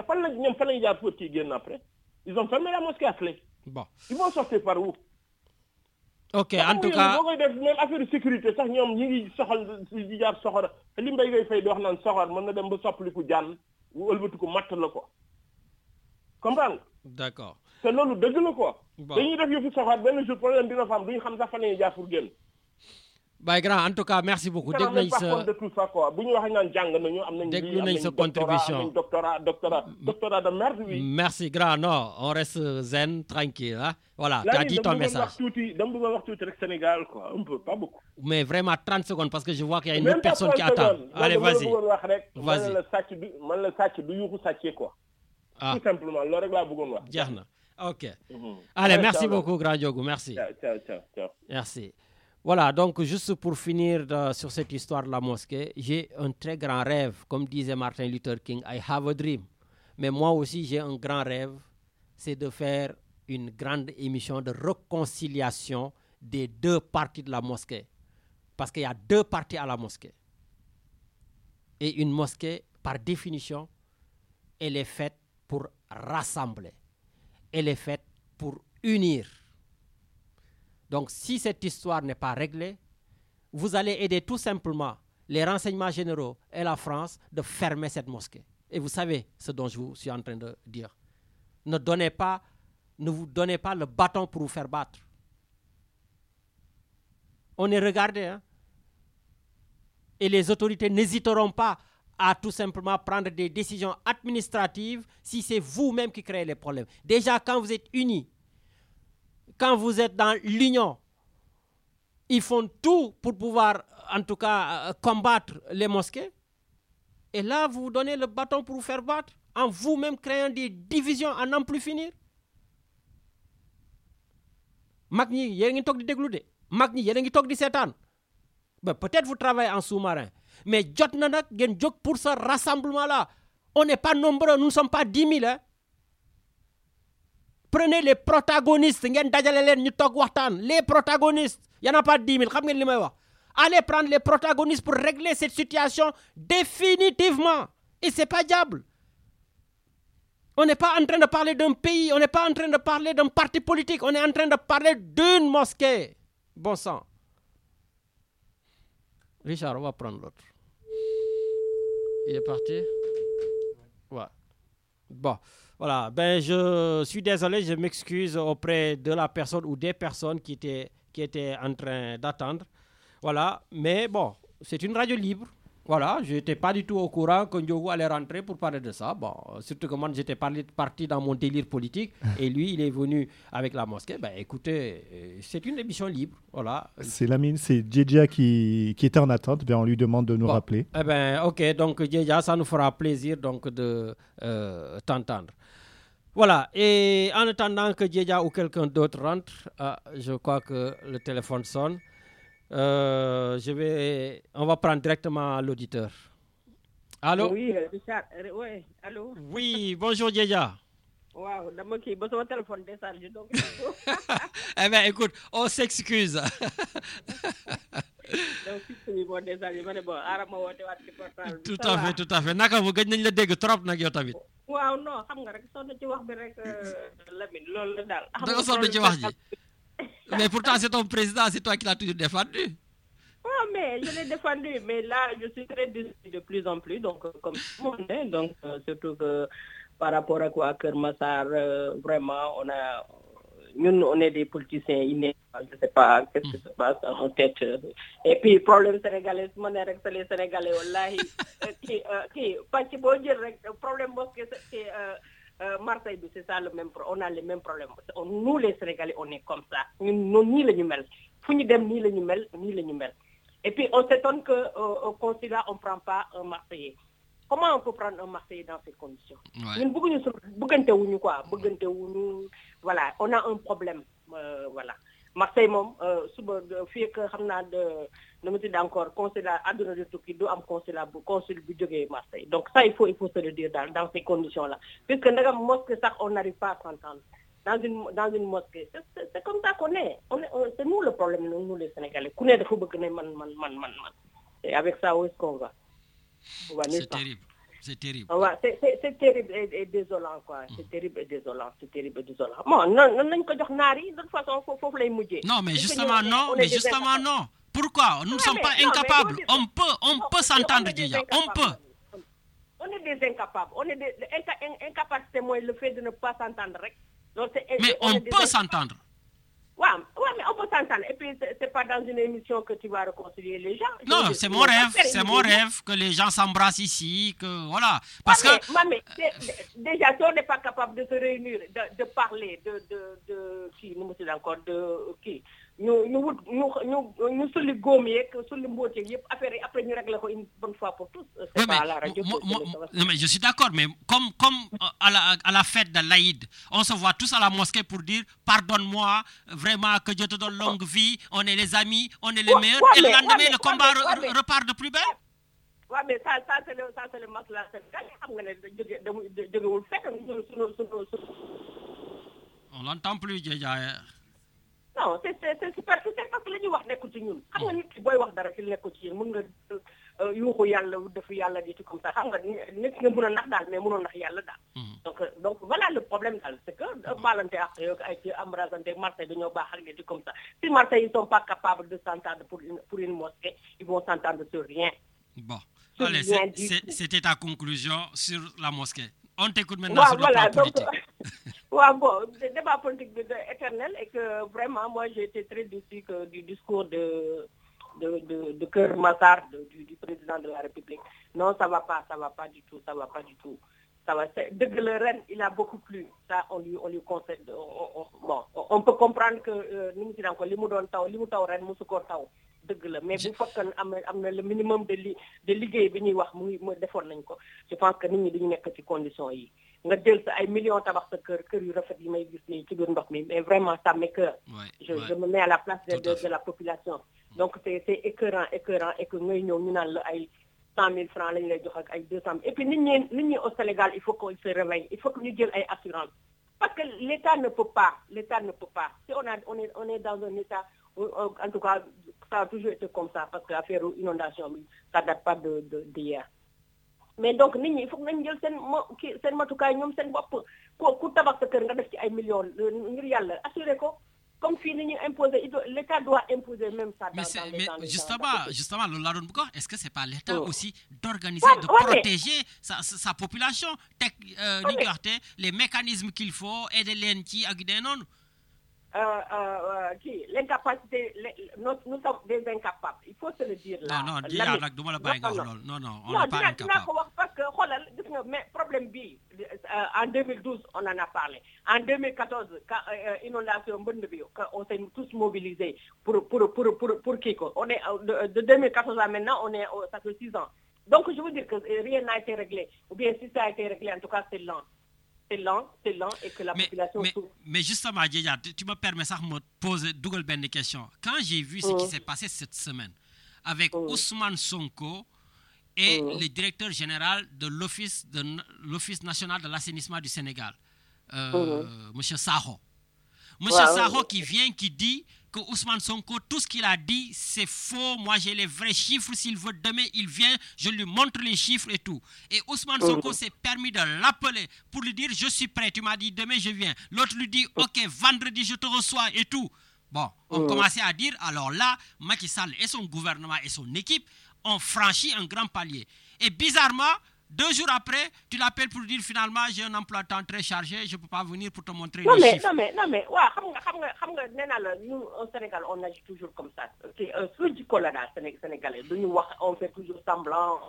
Après. Ils ont fermé la mosquée à clé.
Bon.
Ils vont sortir par où?
Ok, en tout cas.
Même affaire de sécurité, ça, ñom ñi ngi soxal di jaar soxor li mbay ngay fay di wax naan soxor mën na dem ba soppaliku jaan wu ëlbatu ko matt la ko comprendre.
D'accord.
te loolu dëgg la quoi.
Bon.
dañuy def yëfu soxaat benn jour problème dina fa am duñu xam sax fan la ñuy jaar pour génn.
Baye Grand en tout cas merci beaucoup dégg nañ sa
de tout ça quoi bu ñu waxee naan jàng nañu am nañ
déglu nañ sa contribution
doctorat de merde oui.
Merci Grand non on reste zen tranquille hein. Voilà tu as dit ton message.
dama bëgg wax tuuti rek Sénégal quoi un peu pas beaucoup.
Mais vraiment 30 secondes parce que je vois qu'il y a une autre personne qui attend. Allez vas-y.
Vas-y. Man la sàcc du yuuxu sàccee quoi. Tout simplement loolu rek laa bëggoon wax.
Jeex na ok. Allez merci beaucoup Grand Ndiogou merci.
Ciao.
Merci. Voilà, donc juste pour finir sur cette histoire de la mosquée, j'ai un très grand rêve, comme disait Martin Luther King, I have a dream. Mais moi aussi, j'ai un grand rêve, c'est de faire une grande émission de réconciliation des deux parties de la mosquée. Parce qu'il y a deux parties à la mosquée. Et une mosquée, par définition, elle est faite pour rassembler. Elle est faite pour unir. Donc, si cette histoire n'est pas réglée, vous allez aider tout simplement les renseignements généraux et la France de fermer cette mosquée. Et vous savez ce dont je vous suis en train de dire. Ne vous donnez pas le bâton pour vous faire battre. On est regardé, hein? Et les autorités n'hésiteront pas à tout simplement prendre des décisions administratives si c'est vous-même qui créez les problèmes. Déjà, quand vous êtes unis, quand vous êtes dans l'union, ils font tout pour pouvoir, en tout cas, combattre les mosquées. Et là, vous vous donnez le bâton pour vous faire battre, en vous-même créant des divisions à n'en plus finir. Mag ñi yéen a ngi toog di déglu de mag ñi yéen a ngi toog di seetaan ben peut-être vous travaillez en sous-marin mais jot na nag ngeen jóg pour ce rassemblement-là. On n'est pas nombreux, nous ne sommes pas 10 000 hein. Prenez les protagonistes, les protagonistes. Il n'y en a pas 10 000. Allez prendre les protagonistes pour régler cette situation définitivement. Et ce n'est pas diable. On n'est pas en train de parler d'un pays, on n'est pas en train de parler d'un parti politique, on est en train de parler d'une mosquée. Bon sang. Richard, on va prendre l'autre. Il est parti? Ouais. Bon. Voilà, ben je suis désolé, je m'excuse auprès de la personne ou des personnes qui étaient en train d'attendre. Voilà, mais bon, c'est une radio libre. Voilà, je n'étais pas du tout au courant que Ndiogou allait rentrer pour parler de ça. Bon, surtout que moi, j'étais parti dans mon délire politique et lui, il est venu avec la mosquée. Ben écoutez, c'est une émission libre. Voilà.
C'est Lamine, c'est Djedja qui était en attente. Ben, on lui demande de nous rappeler.
Eh ben, ok, donc Djedja, ça nous fera plaisir donc, de t'entendre. Voilà, et en attendant que Djedja ou quelqu'un d'autre rentre, je crois que le téléphone sonne. On va prendre directement l'auditeur. Allô?
Oui, Richard. Oui, allô?
Oui, bonjour Djedja.
Wow, d'abord qui mon téléphone déchargé donc.
Eh bien, écoute, on s'excuse.
Donc, si c'est bon déchargé, mais bon, arama wote wat ci portable.
Tout à fait. Naka mu gëj nañ la dégg trop nak yow tamit.
Waaw, non, xam nga rek sonn ci wax bi rek Lamine, loolu la dal.
Da nga sonn ci wax ji. Mais pourtant, c'est ton président, c'est toi qui l'as toujours défendu.
Oh, mais je l'ai défendu, mais là, je suis très déçu de plus en plus, donc, comme tout le monde, hein, donc, surtout que par rapport à quoi, Kermassar, vraiment, on est des politiciens innés, je ne sais pas qu'est-ce qui se passe en tête. Et puis, problème sénégalais, c'est les Sénégalais, wallahi, pas si bon dire, problème, c'est Marseille, c'est ça le même problème. On a les mêmes problèmes. Nous, les Sénégalais, on est comme ça. Nous, ni les numels. Ni les numels. Et puis, on s'étonne qu'au consulat, on ne prend pas un Marseillais. Comment on peut prendre un Marseillais dans ces conditions? Voilà, on a un problème. Voilà. Marseille moom suba fii que xam naa de nu mu tudd encore consulat àdduna de tukki du am consul bu jógee Marseille. Donc ça il faut se le dire dans ces conditions là puisque ndagam mosquée sax on n'arrive pas à s'entendre dans une mosquée c'est comme ça qu'on est c'est nous le problème nous les Sénégalais ku ne dafa bëgg ne man et avec ça où est-ce qu'on va?
C'est terrible. C'est terrible.
C'est terrible et désolant, quoi. C'est terrible et désolant. Bon, non, de toute façon, il faut les mouiller.
Non, mais justement, non. Pourquoi? Nous ne sommes pas incapables. On peut s'entendre déjà. On peut.
On est des incapables. On est des incapacité, moi, le fait de ne pas s'entendre.
Mais on peut s'entendre.
Ouais, mais on peut s'entendre. Et puis, c'est pas dans une émission que tu vas réconcilier les gens.
Non, c'est mon rêve. C'est mon rêve que les gens s'embrassent ici, que voilà. Parce que
déjà, si on n'est pas capable de se réunir, de parler, qui nous dit encore qui nous sur les gommiers, sur les moitiés, après nous régler une bonne fois pour tous. C'est pas à la radio.
Non, mais je suis d'accord, mais comme à la fête de l'Aïd, on se voit tous à la mosquée pour dire pardonne-moi, vraiment que Dieu te donne longue vie, on est les amis, on est les meilleurs, et le lendemain le combat repart de plus belle.
Ouais, mais ça c'est le masla
on l'entend plus, Djeja.
Non, c'est super, c'est parce que li ñu wax nekkul ci ñun. Xam nga nit ki booy wax dara ci nekkul ci yéen mën nga yuuxu yàlla def yàlla di ci comme ça xam nga nit nga mën a nax daal mais mënoo nax yàlla daal. Donc voilà le problème daal, c'est que baalante ak ay ci embrasante Marseille dañoo baax ak di comme ça. Si Marseille ils sont pas capables de s'entendre pour une mosquée, ils vont s'entendre sur rien.
Bon, allez, c'était ta conclusion sur la mosquée. On t'écoute maintenant sur le plan politique.
Bon, le débat politique est éternel et que vraiment, moi, j'ai été très déçu du discours de Keur Massar, du président de la République. Non, ça va pas du tout. Ça va, de le Rennes, il a beaucoup plu. Ça, on lui concède. Bon, on peut comprendre que nous sommes encore les taw Rennes, taw. Mais bu fekkone amna le minimum de liggéey bi ñuy wax muy defoon nañ ko. Je pense que nit ñi dañu nekk ci conditions yi. Nga jël sa ay millions tabax sa kër yu rafet yi may gis ni ci biir ndox mi, mais vraiment ça m'écoeure. Je me mets à la place de la population. Donc c'est écœurant et que ngay ñëw ñu naan la ay 100 000 francs lañ lay jox ak ay 200 000. Et puis nit ñi au Sénégal, il faut qu'on se réveille, il faut que ñu jël ay assurance. Parce que l'État ne peut pas. Si on est dans un État, en tout cas, ça a toujours été comme ça, parce que l'affaire inondation, ça date pas d'hier. Mais donc, il faut que nous ayons sen matukaay ñom sen bop ku tabax sa kër nga def ci ay millions ngir yalla assurer ko comme fini ñu imposer l'État doit imposer même ça
mais justement le la doon bu ko est-ce que c'est pas l'État aussi d'organiser de protéger sa population les mécanismes qu'il faut aider leen ci ak des non
l'incapacité, nous sommes des incapables. Il faut se le dire là.
Non, on n'est pas incapable.
Parce que, mais problème B, en 2012, on en a parlé. En 2014, quand inondation on s'est tous mobilisés pour Kiko. On est de 2014 à maintenant, ça fait 6 ans. Donc je veux dire que rien n'a été réglé. Ou bien si ça a été réglé, en tout cas c'est lent. C'est lent et que la population souffre.
Mais justement, Djeja, tu me permets ça de me poser une question. Quand j'ai vu ce qui s'est passé cette semaine avec Ousmane Sonko et le directeur général de l'Office national de l'assainissement du Sénégal, M. Sakho. M. Sakho qui vient, qui dit que Ousmane Sonko, tout ce qu'il a dit, c'est faux. Moi, j'ai les vrais chiffres. S'il veut demain, il vient, je lui montre les chiffres et tout. Et Ousmane Sonko s'est permis de l'appeler pour lui dire, je suis prêt. Tu m'as dit, demain, je viens. L'autre lui dit, ok, vendredi, je te reçois et tout. Bon, on commençait à dire, alors là, Macky Sall et son gouvernement et son équipe ont franchi un grand palier. Et bizarrement, 2 jours après, tu l'appelles pour dire finalement j'ai un emploi de temps très chargé, je ne peux pas venir pour te montrer les chiffres.
Non mais, nous au Sénégal, on agit toujours comme ça. Sur du colada sénégalais, on fait toujours semblant.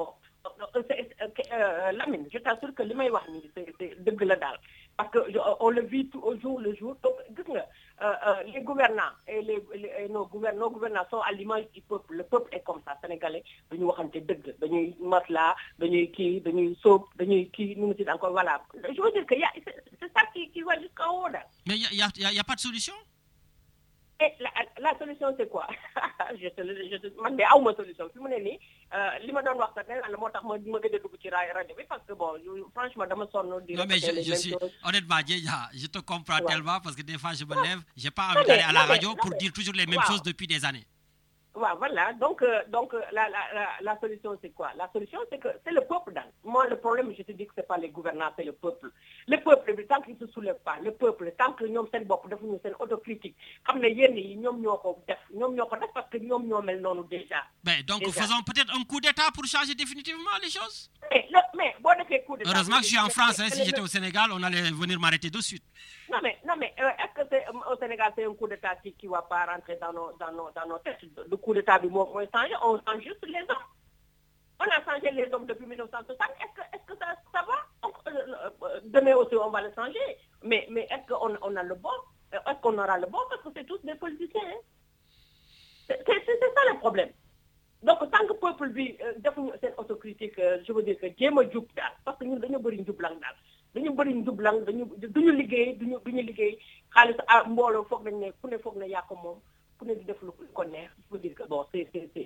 Lamine, je t'assure que le meilleur c'est de gladal. Parce qu'on le vit au jour le jour. Donc, les gouvernants et nos gouvernants sont à l'image du peuple. Le peuple est comme ça, sénégalais. Nous sommes masla, nous sommes encore voilà. Je veux dire que c'est ça qui va jusqu'en haut.
Mais il n'y a pas de solution?
Et la solution c'est quoi? Je demande à une solution. Si vous n'avez li ma doon wax sax la moo tax ma gëj a dugg ci rajo bi parce que bon franchement dama sonn di.
Non mais je suis honnêtement je te comprends tellement parce que des fois je me lève, j'ai pas envie d'aller à la radio pour dire toujours les mêmes choses depuis des années.
Voilà, donc la solution c'est quoi? La solution c'est que c'est le peuple. Moi le problème je te dis que c'est pas les gouvernants, c'est le peuple. Le peuple tant qu'il se soulève pas, le peuple tant que ñoom seen bopp defuñu seen autocritique xam ne yenn yi ñoom ñoo ko def parce que ñoom ñoo mel noonu déjà.
Donc faisons peut-être un coup d'État pour changer définitivement les choses.
Mais bon, coup d'État.
Heureusement que je suis en France. Si j'étais au Sénégal, on allait venir m'arrêter de suite.
Non mais est-ce que au Sénégal c'est un coup d'État qui va pas rentrer dans nos têtes? Le coup d'État du mot changer, on change juste les hommes. On a changé les hommes depuis 1960. Est-ce que ça va? Demain aussi on va le changer. Mais est-ce qu'on a le bon? Est-ce qu'on aura le bon? Parce que c'est tous des politiciens. Hein? C'est ça le problème. Donc tant que le peuple vit cette autocritique, je veux dire que jéem a jub daal parce que ñun dañu bëri njublang daal dañu bëri njublang duñu liggéey duñu liggéey xaalis mbooloo foog nañ ne ku ne foog na yaa ko moom ku ne di def lu ko neex. Je veux dire que bon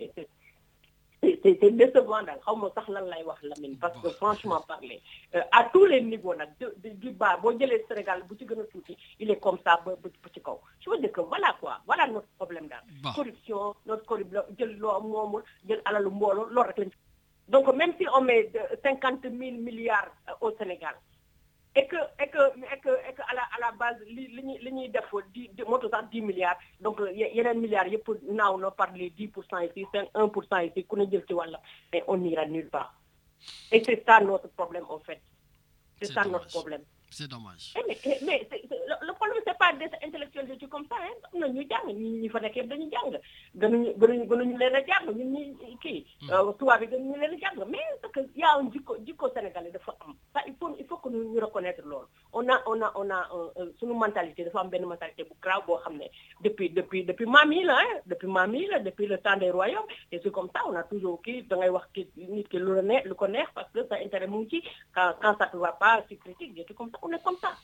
c'est décevant daal xaw ma sax lan lay wax Lamine parce que franchement parler à tous les niveaux nag du bas boo jëlee Sénégal bu ci gën a tuuti il est comme ça ba ci kaw. Je veux dire que voilà notre problème daal. Corruption notre corruption jël loo moomul jël alalu mbooloo loolu rek lañ. Donc même si on met 50 000 milliards au Sénégal et que à la base li ñuy def moto sax 10 milliards donc yeneen milliards yëpp naaw na par les 10% ici 1% ici ku ne jël ci wàlla mais on n'ira nulle part. Et c'est ça notre problème en fait. C'est ça notre problème.
C'est dommage.
Mais le problème c'est pas des intellectuels de comme ça hein am na ñu jàng ñi fa nekk yëpp dañu jàng gënuñu leen a jàng ñun ñi kii tubaab bi gënuñu leen a jàng mais parce que y a un jikko sénégalais dafa am ça il faut que ñu reconnaître loolu on a suñu mentalité dafa am benn mentalité bu grave boo xam ne depuis maam yi la depuis le temps des royaumes et c'est comme ça on a toujours kii da ngay wax kii nit ki lu ko neex parce que ça intérêt mu ngi ci quand ça te va pas tu critiques et tout comme ça. On est comme ça.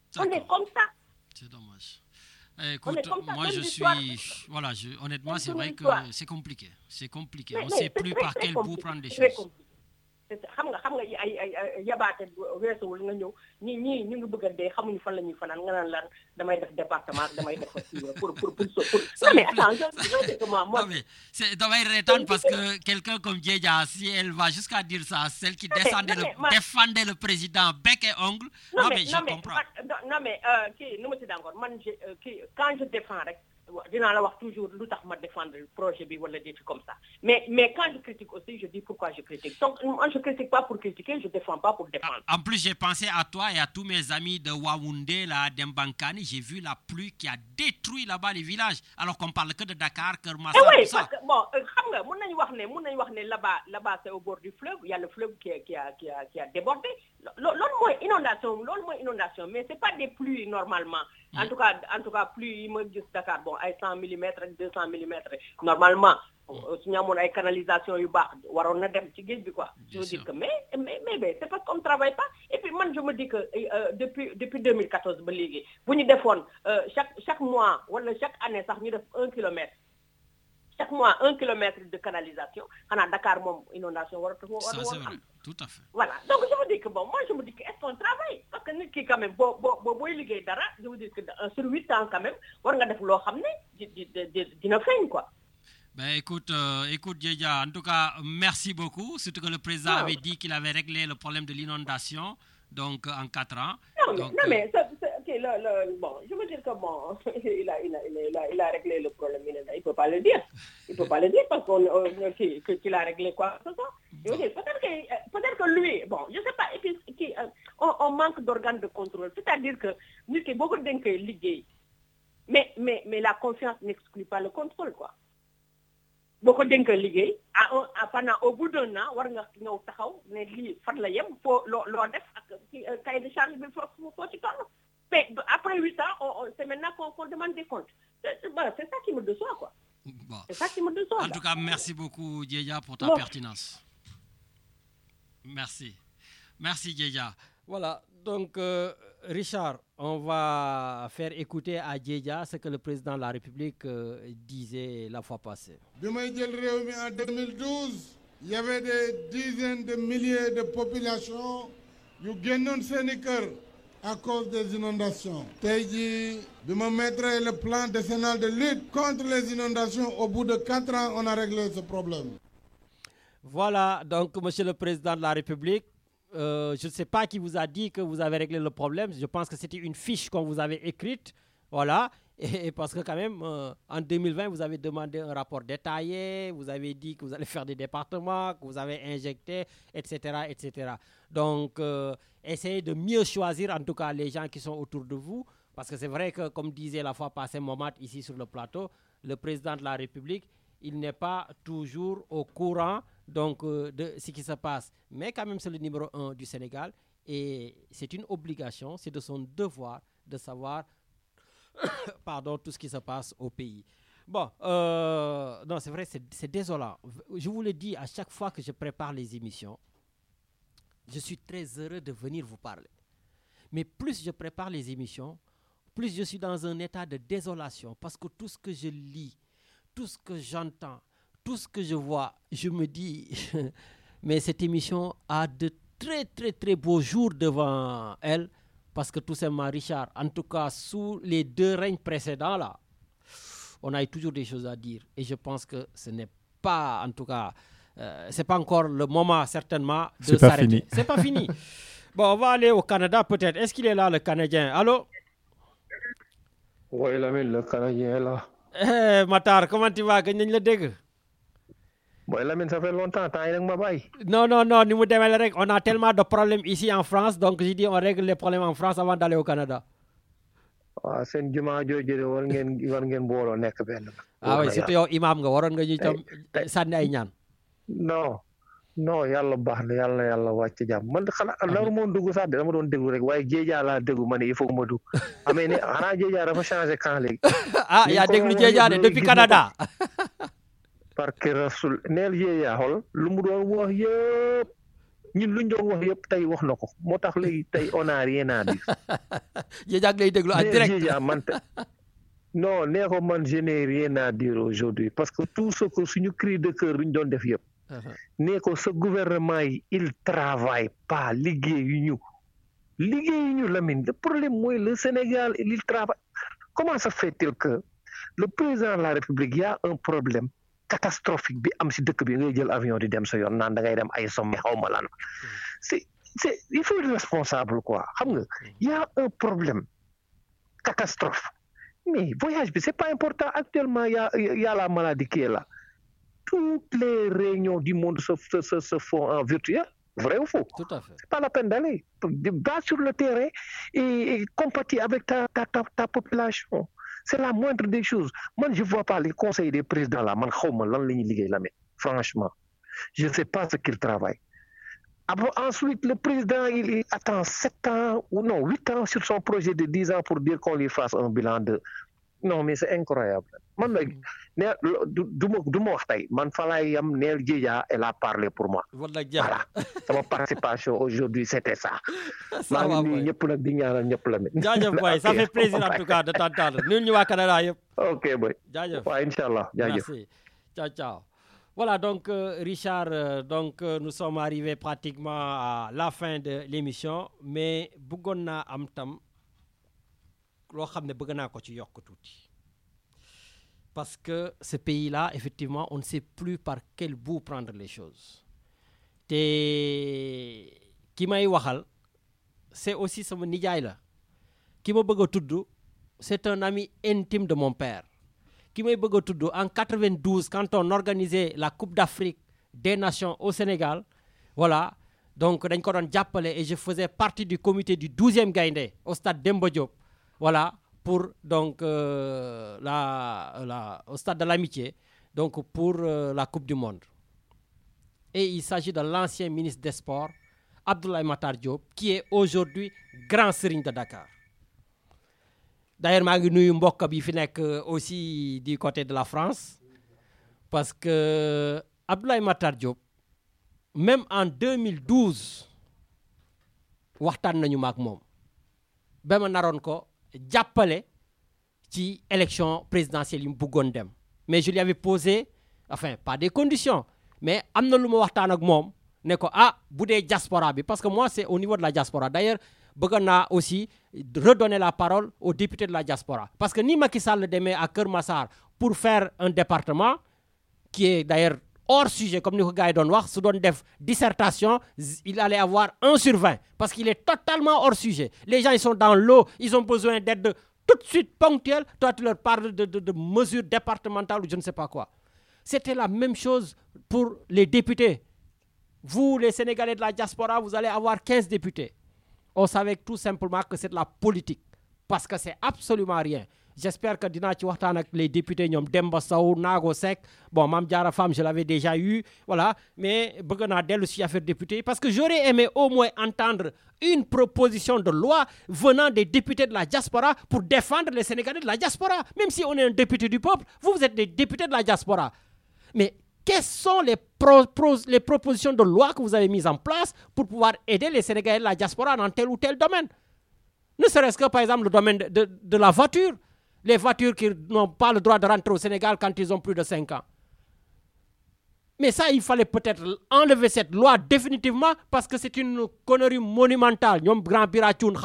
C'est dommage. Écoute, moi je suis... Voilà, honnêtement, c'est vrai que c'est compliqué. C'est compliqué. On ne sait plus par quel bout prendre des choses.
xam nga ay yabaate weesuwul nga ñëw ñi ñu ngi bëgg a dee xamuñu fan la ñuy fanaan nga naan lan damay def département damay def pour mais attends je sais que moi
mais c'est damay reetaan parce que quelqu'un comme Diedja si elle va jusqu'à dire ça celle qui défendait le président bec et ongle mais je comprends
non mais kii nu ma ci d'accord man kii quand je défends rek dinaa la wax toujours lu tax ma défendre le projet bi wala des trucs comme ça mais quand je critique aussi je dis pourquoi je critique donc moi je critique pas pour critiquer je défends pas pour défendre.
En plus j'ai pensé à toi et à tous mes amis de Waoundé là d'Embankani j'ai vu la pluie qui a détruit là-bas les villages alors qu'on parle que de Dakar Keur Massar tout ça.
Parce que bon xam nga mun nañu wax ne là-bas c'est au bord du fleuve il y a le fleuve qui a débordé loolu mooy inondation mais c'est pas des pluies normalement. En tout cas pluie yi ma gis Dakar bon ay 100 millimètres ak 200 millimètres normalement su ñu amoon ay canalisation yu baax waroon na dem ci géej bi quoi. Je veux dire que mais c'est parce qu'on ne travaille pas et puis man je me dis que depuis 2014 ba léegi bu ñu defoon chaque mois wala chaque année sax ñu def 1 kilomètre chaque mois 1 kilomètre de canalisation xanaa Dakar moom inondation waratu am.
Tout à fait.
Voilà. Donc je me dis que bon, moi je me dis que est-ce qu'on travaille? Parce que nit ki quand même booy liggéey dara, je veux dire que sur 8 ans quand même, war nga def loo xam ne dina feeñ quoi.
Ben écoute Diedja, en tout cas merci beaucoup, surtout que le président avait dit qu'il avait réglé le problème de l'inondation donc en 4 ans.
Non mais bon, je veux dire que bon, il a réglé le problème, il peut pas le dire. Il peut pas le dire parce qu'il a réglé quoi que ce soit. Je veux dire, peut-être que lui, bon, je sais pas, et puis on manque d'organes de contrôle. C'est-à-dire que nous qui beaucoup de liguer, mais la confiance n'exclut pas le contrôle quoi. Beaucoup de liguer, pendant au bout d'un an, war nga ñëw taxaw ne lii fan la yem foo loo def ak cahier de charge bi foo ci toll. Mais après 8 ans, c'est maintenant qu'on demande des comptes. C'est ça qui me déçoit, quoi.
Bon.
C'est ça qui me déçoit.
En tout cas, merci beaucoup, Diedja, pour ta pertinence. Merci. Merci, Diedja. Voilà, donc, Richard, on va faire écouter à Diedja ce que le président de la République disait la fois passée.
En 2012, il y avait des dizaines de milliers de populations qui ont Sénégal à cause des inondations. Tey de me mettre le plan décennal de lutte contre les inondations. Au bout de 4 ans, on a réglé ce problème.
Voilà, donc, Monsieur le Président de la République, je ne sais pas qui vous a dit que vous avez réglé le problème. Je pense que c'était une fiche qu'on vous avait écrite. Voilà. Et parce que quand même, en 2020, vous avez demandé un rapport détaillé, vous avez dit que vous allez faire des départements, que vous avez injecté, etc. etc. Donc, essayez de mieux choisir en tout cas les gens qui sont autour de vous, parce que c'est vrai que, comme disait la fois passée Mohamed ici sur le plateau, le président de la République, il n'est pas toujours au courant donc, de ce qui se passe. Mais quand même, c'est le numéro 1 du Sénégal et c'est une obligation, c'est de son devoir de savoir pardon, tout ce qui se passe au pays. Bon, non, c'est vrai, c'est désolant. Je vous le dis à chaque fois que je prépare les émissions, je suis très heureux de venir vous parler. Mais plus je prépare les émissions, plus je suis dans un état de désolation parce que tout ce que je lis, tout ce que j'entends, tout ce que je vois, je me dis, mais cette émission a de très, très, très beaux jours devant elle. Parce que tout simplement, Richard, en tout cas, sous les 2 règnes précédents, là, on a eu toujours des choses à dire. Et je pense que ce n'est pas, en tout cas, c'est pas encore le moment, certainement, de s'arrêter. C'est pas fini. Bon, on va aller au Canada, peut-être. Est-ce qu'il est là, le Canadien? Allô?
Oui, le Canadien est là.
Matar, comment tu vas? Gagné le dégue?
Bon, Lamine, ça fait longtemps,
Non, on a tellement de problèmes ici en France, donc j'ai dit on règle les problèmes en France avant d'aller au Canada.
Ah, c'est une jumaa jooju war ngeen booloo nekk benn.
Ah oui, surtout yow imam nga waroon nga ñu tam sànni ay ñaan.
Non, yàlla baax na yàlla wàcc jàmm. Man xanaa naru moon dugg sax dama doon déglu rek waaye Jéejaa laa déglu ma ne il faut que ma dugg. Amee ne xanaa Jéejaa dafa changé camp léegi.
Ah, yaa déglu Jéejaa de depuis Canada.
parce que Rasul neel Jéejaa xool lu mu doon wax yëpp ñun luñ doon wax yëpp tey wax na ko moo tax léegi tey on a rien à dire.
Jéejaa lay déglu en direct.
Jéejaa man non nee ko man je n'ai rien à dire aujourd'hui parce que tout ce que suñu cri de cœur luñ doon def yëpp. nee ko ce gouvernement yi il travaille pas liggéeyuñu Lamine. Le problème mooy le Sénégal il travaille. Comment ça fait-il que le président de la République y a un problème catastrophique bi am si dëkk bi ngay jël avion di dem sa yoon naan da ngay dem ay sommet xawma lan c'est il faut être responsable quoi xam nga y a un problème catastrophe mais voyage bi c'est pas important actuellement y a la maladie qui est là. Toutes les réunions du monde se font en virtuel, vrai ou faux?
Tout à fait.
C'est pas la peine d'aller. Va sur le terrain et compatis avec ta population. C'est la moindre des choses. Moi, je vois pas les conseils des présidents là. Franchement, je ne sais pas ce qu'ils travaillent. Ensuite, le président, il attend 7 ans ou non, 8 ans sur son projet de 10 ans pour dire qu'on lui fasse un bilan de... Non, mais c'est incroyable. Man nag du ma wax tey man fa laay yam neel Jéejaa elle a parlé pour moi. Voilà sama participation aujourd'hui c'était ça. maa ngi nuyu ñëpp nag di ñaanal ñëpp la.
jaajëf boy, ça fait plaisir en tout cas de t'entendre. Nuyu ñu waa Canada yëpp.
Ok boy.
jaajëf
waaw inchallah jaajëf.
Merci. Ciao. Voilà donc Richard, donc nous sommes arrivés pratiquement à la fin de l'émission, mais bëggoon naa am tam loo xam ne bëgg naa ko ci yokk tuuti. Parce que ce pays-là, effectivement, on ne sait plus par quel bout prendre les choses. Et qui m'a waxal, c'est aussi son nijaay la. Qui m'a bëgg a tudd, c'est un ami intime de mon père. Qui m'a bëgg a tudd, en 92, quand on organisait la Coupe d'Afrique des Nations au Sénégal, voilà, donc dañ ko doon jàppale et je faisais partie du comité du 12e Gaïndé au stade Demba Diop. Voilà. Pour donc au stade de l'amitié, donc pour la Coupe du Monde. Et il s'agit de l'ancien ministre des Sports, Abdoulaye Matar Diop, qui est aujourd'hui grand serigne de Dakar. D'ailleurs, maa ngi nuyu mbokk bi fi nekk aussi du côté de la France, parce que Abdoulaye Matar Diop, même en 2012, waxtaan nañu maak moom ba ma naroon ko jàppale ci élection présidentielle yi mu bëggoon dem, mais je lui avais posé enfin pas des conditions mais am na lu ma waxtaan ak moom ne ko bu dee diaspora bi, parce que moi c'est au niveau de la diaspora. D'ailleurs bëgg naa aussi redonner la parole aux députés de la diaspora, parce que ni Macky Sall demee à Keur Massar pour faire un département qui est d'ailleurs hors sujet, comme ni ko gars yi doon wax, su doon def dissertation il allait avoir 1/20 parce qu'il est totalement hors sujet. Les gens ils sont dans l'eau, ils ont besoin d'aide tout tout de suite ponctuelles, toi tu leur parles de mesures départementales ou je ne sais pas quoi. C'était la même chose pour les députés. Vous, les Sénégalais de la diaspora, vous allez avoir 15 députés. On savait tout simplement que c'est de la politique. Parce que c'est absolument rien. J'espère que dina ci waxtaan ak les députés ñom Demba Sow Nago Seck bon Mame Diarra Fam je l'avais déjà eu voilà mais bëgg naa dellu si affaire député parce que j'aurais aimé au moins entendre une proposition de loi venant des députés de la diaspora pour défendre les Sénégalais de la diaspora. Même si on est un député du peuple, vous êtes des députés de la diaspora. Mais quelles sont les propositions de loi que vous avez mises en place pour pouvoir aider les Sénégalais de la diaspora dans tel ou tel domaine? Ne serait-ce que par exemple le domaine de la voiture. Les voitures qui n'ont pas le droit de rentrer au Sénégal quand ils ont plus de 5 ans. Mais ça, il fallait peut-être enlever cette loi définitivement parce que c'est une connerie monumentale. Nous, grand Biratchoun,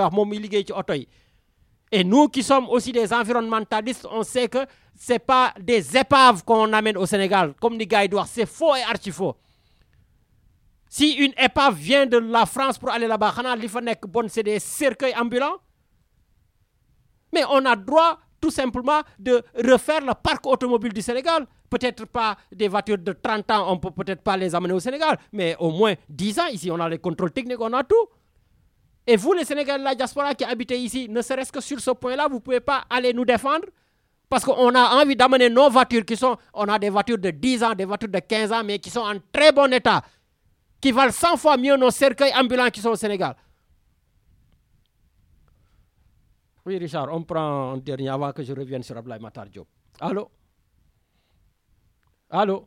et nous qui sommes aussi des environnementalistes, on sait que ce n'est pas des épaves qu'on amène au Sénégal. Comme les gars disent, c'est faux et archi-faux. Si une épave vient de la France pour aller là-bas, c'est des cercueils ambulants. Mais on a droit tout simplement de refaire le parc automobile du Sénégal. Peut-être pas des voitures de 30 ans, on peut peut-être pas les amener au Sénégal, mais au moins 10 ans ici, on a les contrôles techniques, on a tout. Et vous, les Sénégalais de la diaspora qui habitez ici, ne serait-ce que sur ce point-là, vous ne pouvez pas aller nous défendre parce qu'on a envie d'amener nos voitures on a des voitures de 10 ans, des voitures de 15 ans, mais qui sont en très bon état, qui valent 100 fois mieux nos cercueils ambulants qui sont au Sénégal. Oui, Richard, on prend un dernier avant que je revienne sur Ablaye Matar Diop. Allô? Allô?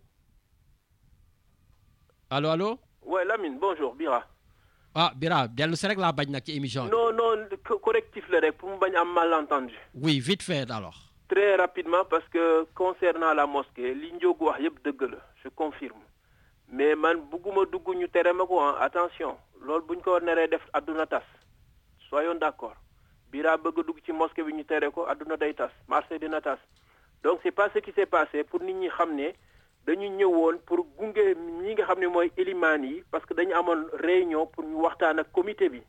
Allô, allô?
Ouais, Lamine, bonjour, Bira.
Ah, Bira, bien le Sénégal bañ nak ci émission.
Non, correctif le rek pour me bañ am malentendu.
Oui, vite fait alors.
Très rapidement parce que concernant la mosquée, li Ndiogu wax yeb deug la, je confirme. Mais man bëgguma dugg ñu téré mako attention, lool buñ ko néré def aduna tas. Soyons d'accord. Bira bëgg dugg ci mosquée bi ñu téré ko aduna day tas, marché dina tas. Donc c'est pas ce qui s'est passé pour nit ñi xamné dañu ñëwoon pour gunge ñi nga xam ne mooy élimaan yi parce que dañu amoon réunion pour ñu waxtaan ak comité bi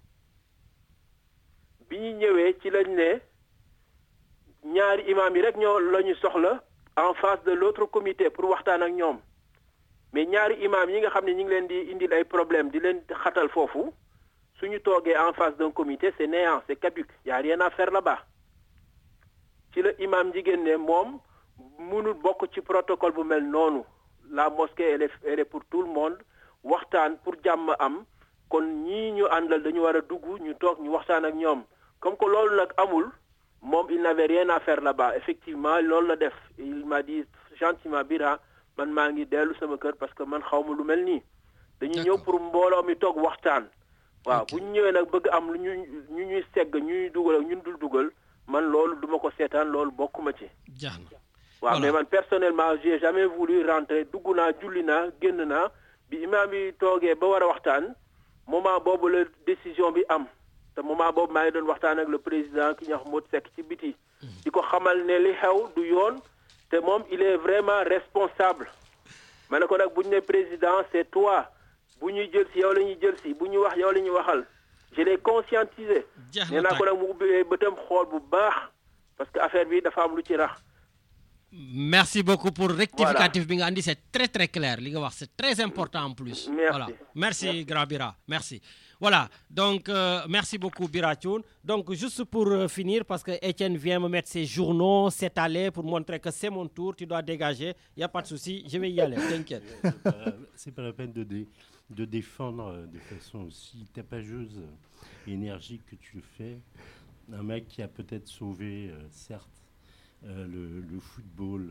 ñu ñëwee ci lañ ne ñaari imam yi rek ñoo la ñu soxla en face de l'autre comité pour waxtaan ak ñoom mais ñaari imam yi nga xam ne ñu ngi leen di indil ay problème di leen xatal foofu suñu toogee en face d'un comité c'est néant c'est caduc y a rien à faire là-bas ci la imam jigéen ne moom mënul bokk ci protocole bu mel noonu la mosquée elle est pour tout le monde waxtaan pour jàmm am kon ñii ñu àndal dañu war a dugg ñu toog ñu waxtaan ak ñoom comme que loolu nag amul moom il n'avait rien à faire là-bas effectivement loolu la def il m'a dit gentiment Bira man maa ngi dellu sama kër parce que man xawma lu mel nii dañu ñëw pour mbooloo mi toog waxtaan waaw bu ñu ñëwee nag bëgg am lu ñu ñuy segg ñuy dugal ak ñun dul dugal man loolu duma ko seetaan loolu bokkuma ci waaw mais man personnellement j'ai jamais voulu rentrer dugg naa julli naa génn naa bi imam bi toogee ba war a waxtaan moment boobu la décision bi am te moment boobu maa ngi doon waxtaan ak le président ki ñu wax Modou Seck ci biti di ko xamal ne li xew du yoon te moom il est vraiment responsable ma ne ko nag bu ñu ne président c'est toi bu ñuy jël si yow la ñuy jël si bu ñu wax yow la ñuy waxal je l'ai conscientisé nee naa ko nag mu ubbi bëtam xool bu baax parce que affaire bi dafa am lu ci rax.
Merci beaucoup pour rectificatif bi nga andi c'est très très clair li nga wax c'est très important en plus.
Merci.
Voilà. Merci grand Bira, merci. Voilà, donc merci beaucoup Biratchoun. Donc juste pour finir parce que Étienne vient me mettre ses journaux s'étaler pour montrer que c'est mon tour, tu dois dégager, il y a pas de souci, je vais y aller, t'inquiète.
C'est pas la peine de défendre de façon aussi tapageuse et énergique que tu le fais un mec qui a peut-être sauvé certes le football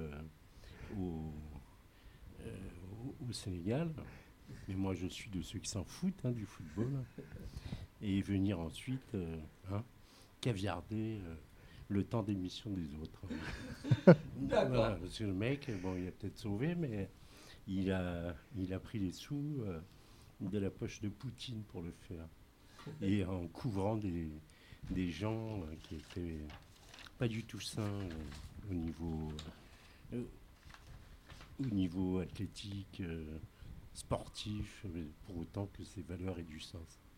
au Sénégal, mais moi je suis de ceux qui s'en foutent du football, et venir ensuite caviarder le temps d'émission des autres. Voilà, parce que le mec, bon, il a peut-être sauvé, mais il a pris les sous de la poche de Poutine pour le faire, et en couvrant des gens qui étaient pas du tout sains au niveau athlétique, sportif, pour autant que ces valeurs aient du sens.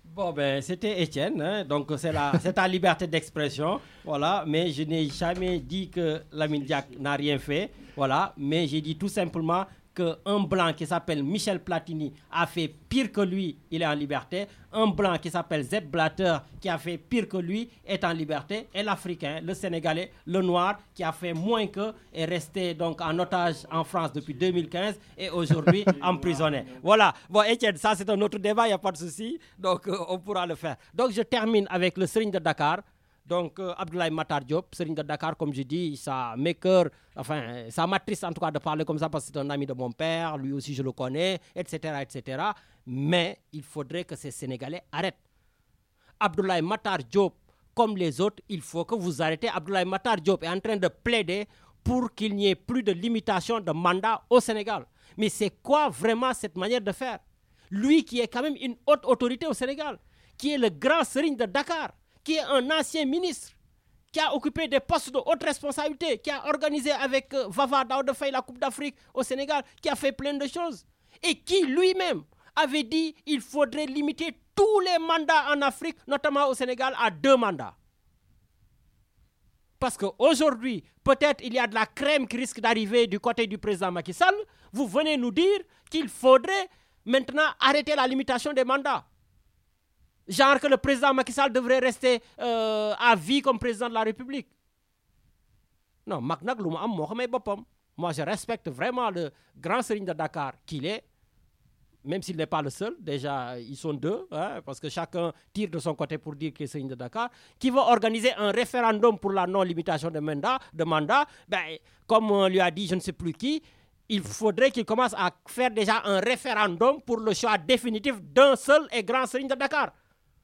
Bon, ben, c'était Étienne, hein, donc c'est ta liberté d'expression, voilà, mais je n'ai jamais dit que Lamine Diack n'a rien fait, voilà, mais j'ai dit tout simplement qu'un blanc qui s'appelle Michel Platini a fait pire que lui, il est en liberté. Un blanc qui s'appelle Sepp Blatter, qui a fait pire que lui, est en liberté. Et l'Africain, le Sénégalais, le Noir, qui a fait moins qu'eux, est resté donc en otage en France depuis 2015 et aujourd'hui emprisonné. Voilà. Bon, Étienne, ça c'est un autre débat, il n'y a pas de souci. Donc, on pourra le faire. Donc, je termine avec le Serigne de Dakar. Donc, Abdoulaye Matar Diop, Serigne de Dakar, comme je dis, ça m'attriste en tout cas de parler comme ça parce que c'est un ami de mon père, lui aussi je le connais, etc., etc. Mais il faudrait que ces Sénégalais arrêtent. Abdoulaye Matar Diop, comme les autres, il faut que vous arrêtez. Abdoulaye Matar Diop est en train de plaider pour qu'il n'y ait plus de limitation de mandat au Sénégal. Mais c'est quoi vraiment cette manière de faire? Lui qui est quand même une haute autorité au Sénégal, qui est le grand Serigne de Dakar, qui est un ancien ministre, qui a occupé des postes de haute responsabilité, qui a organisé avec Vava Daouda Faye la Coupe d'Afrique au Sénégal, qui a fait plein de choses, et qui lui-même avait dit qu'il faudrait limiter tous les mandats en Afrique, notamment au Sénégal, à 2 mandats. Parce qu'aujourd'hui, peut-être il y a de la crème qui risque d'arriver du côté du président Macky Sall. Vous venez nous dire qu'il faudrait maintenant arrêter la limitation des mandats. Genre que le président Macky Sall devrait rester à vie comme président de la République. Non, moi je respecte vraiment le grand Serigne de Dakar qu'il est, même s'il n'est pas le seul, déjà ils sont 2, hein, parce que chacun tire de son côté pour dire qu'il est Serigne de Dakar, qui va organiser un référendum pour la non-limitation de mandat. Ben, comme on lui a dit je ne sais plus qui, il faudrait qu'il commence à faire déjà un référendum pour le choix définitif d'un seul et grand Serigne de Dakar.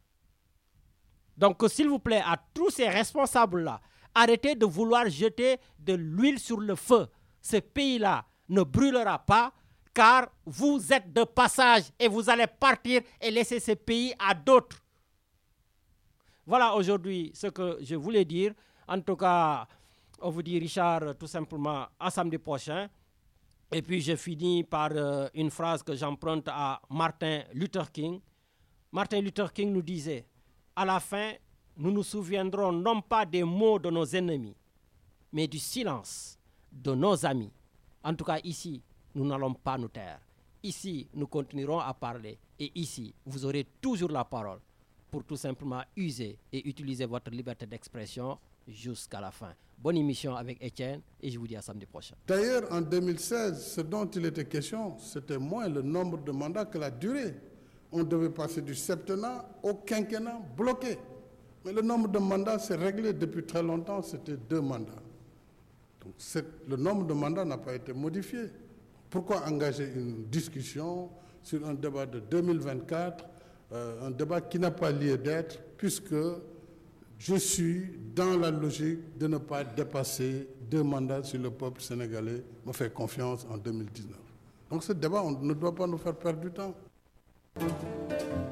Donc, s'il vous plaît, à tous ces responsables-là, arrêtez de vouloir jeter de l'huile sur le feu. Ce pays-là ne brûlera pas car vous êtes de passage et vous allez partir et laisser ce pays à d'autres. Voilà aujourd'hui ce que je voulais dire. En tout cas, on vous dit, Richard, tout simplement, à samedi prochain. Et puis, je finis par une phrase que j'emprunte à Martin Luther King. Martin Luther King nous disait: à la fin, nous nous souviendrons non pas des mots de nos ennemis, mais du silence de nos amis. En tout cas, ici, nous n'allons pas nous taire. Ici, nous continuerons à parler. Et ici, vous aurez toujours la parole pour tout simplement user et utiliser votre liberté d'expression jusqu'à la fin. Bonne émission avec Étienne et je vous dis à samedi prochain.
D'ailleurs, en 2016, ce dont il était question, c'était moins le nombre de mandats que la durée. On devait passer du septennat au quinquennat bloqué. Mais le nombre de mandats s'est réglé depuis très longtemps, c'était 2 mandats. Donc le nombre de mandats n'a pas été modifié. Pourquoi engager une discussion sur un débat de 2024, un débat qui n'a pas lieu d'être, puisque je suis dans la logique de ne pas dépasser 2 mandats si le peuple sénégalais me fait confiance en 2019. Donc ce débat, on ne doit pas nous faire perdre du temps.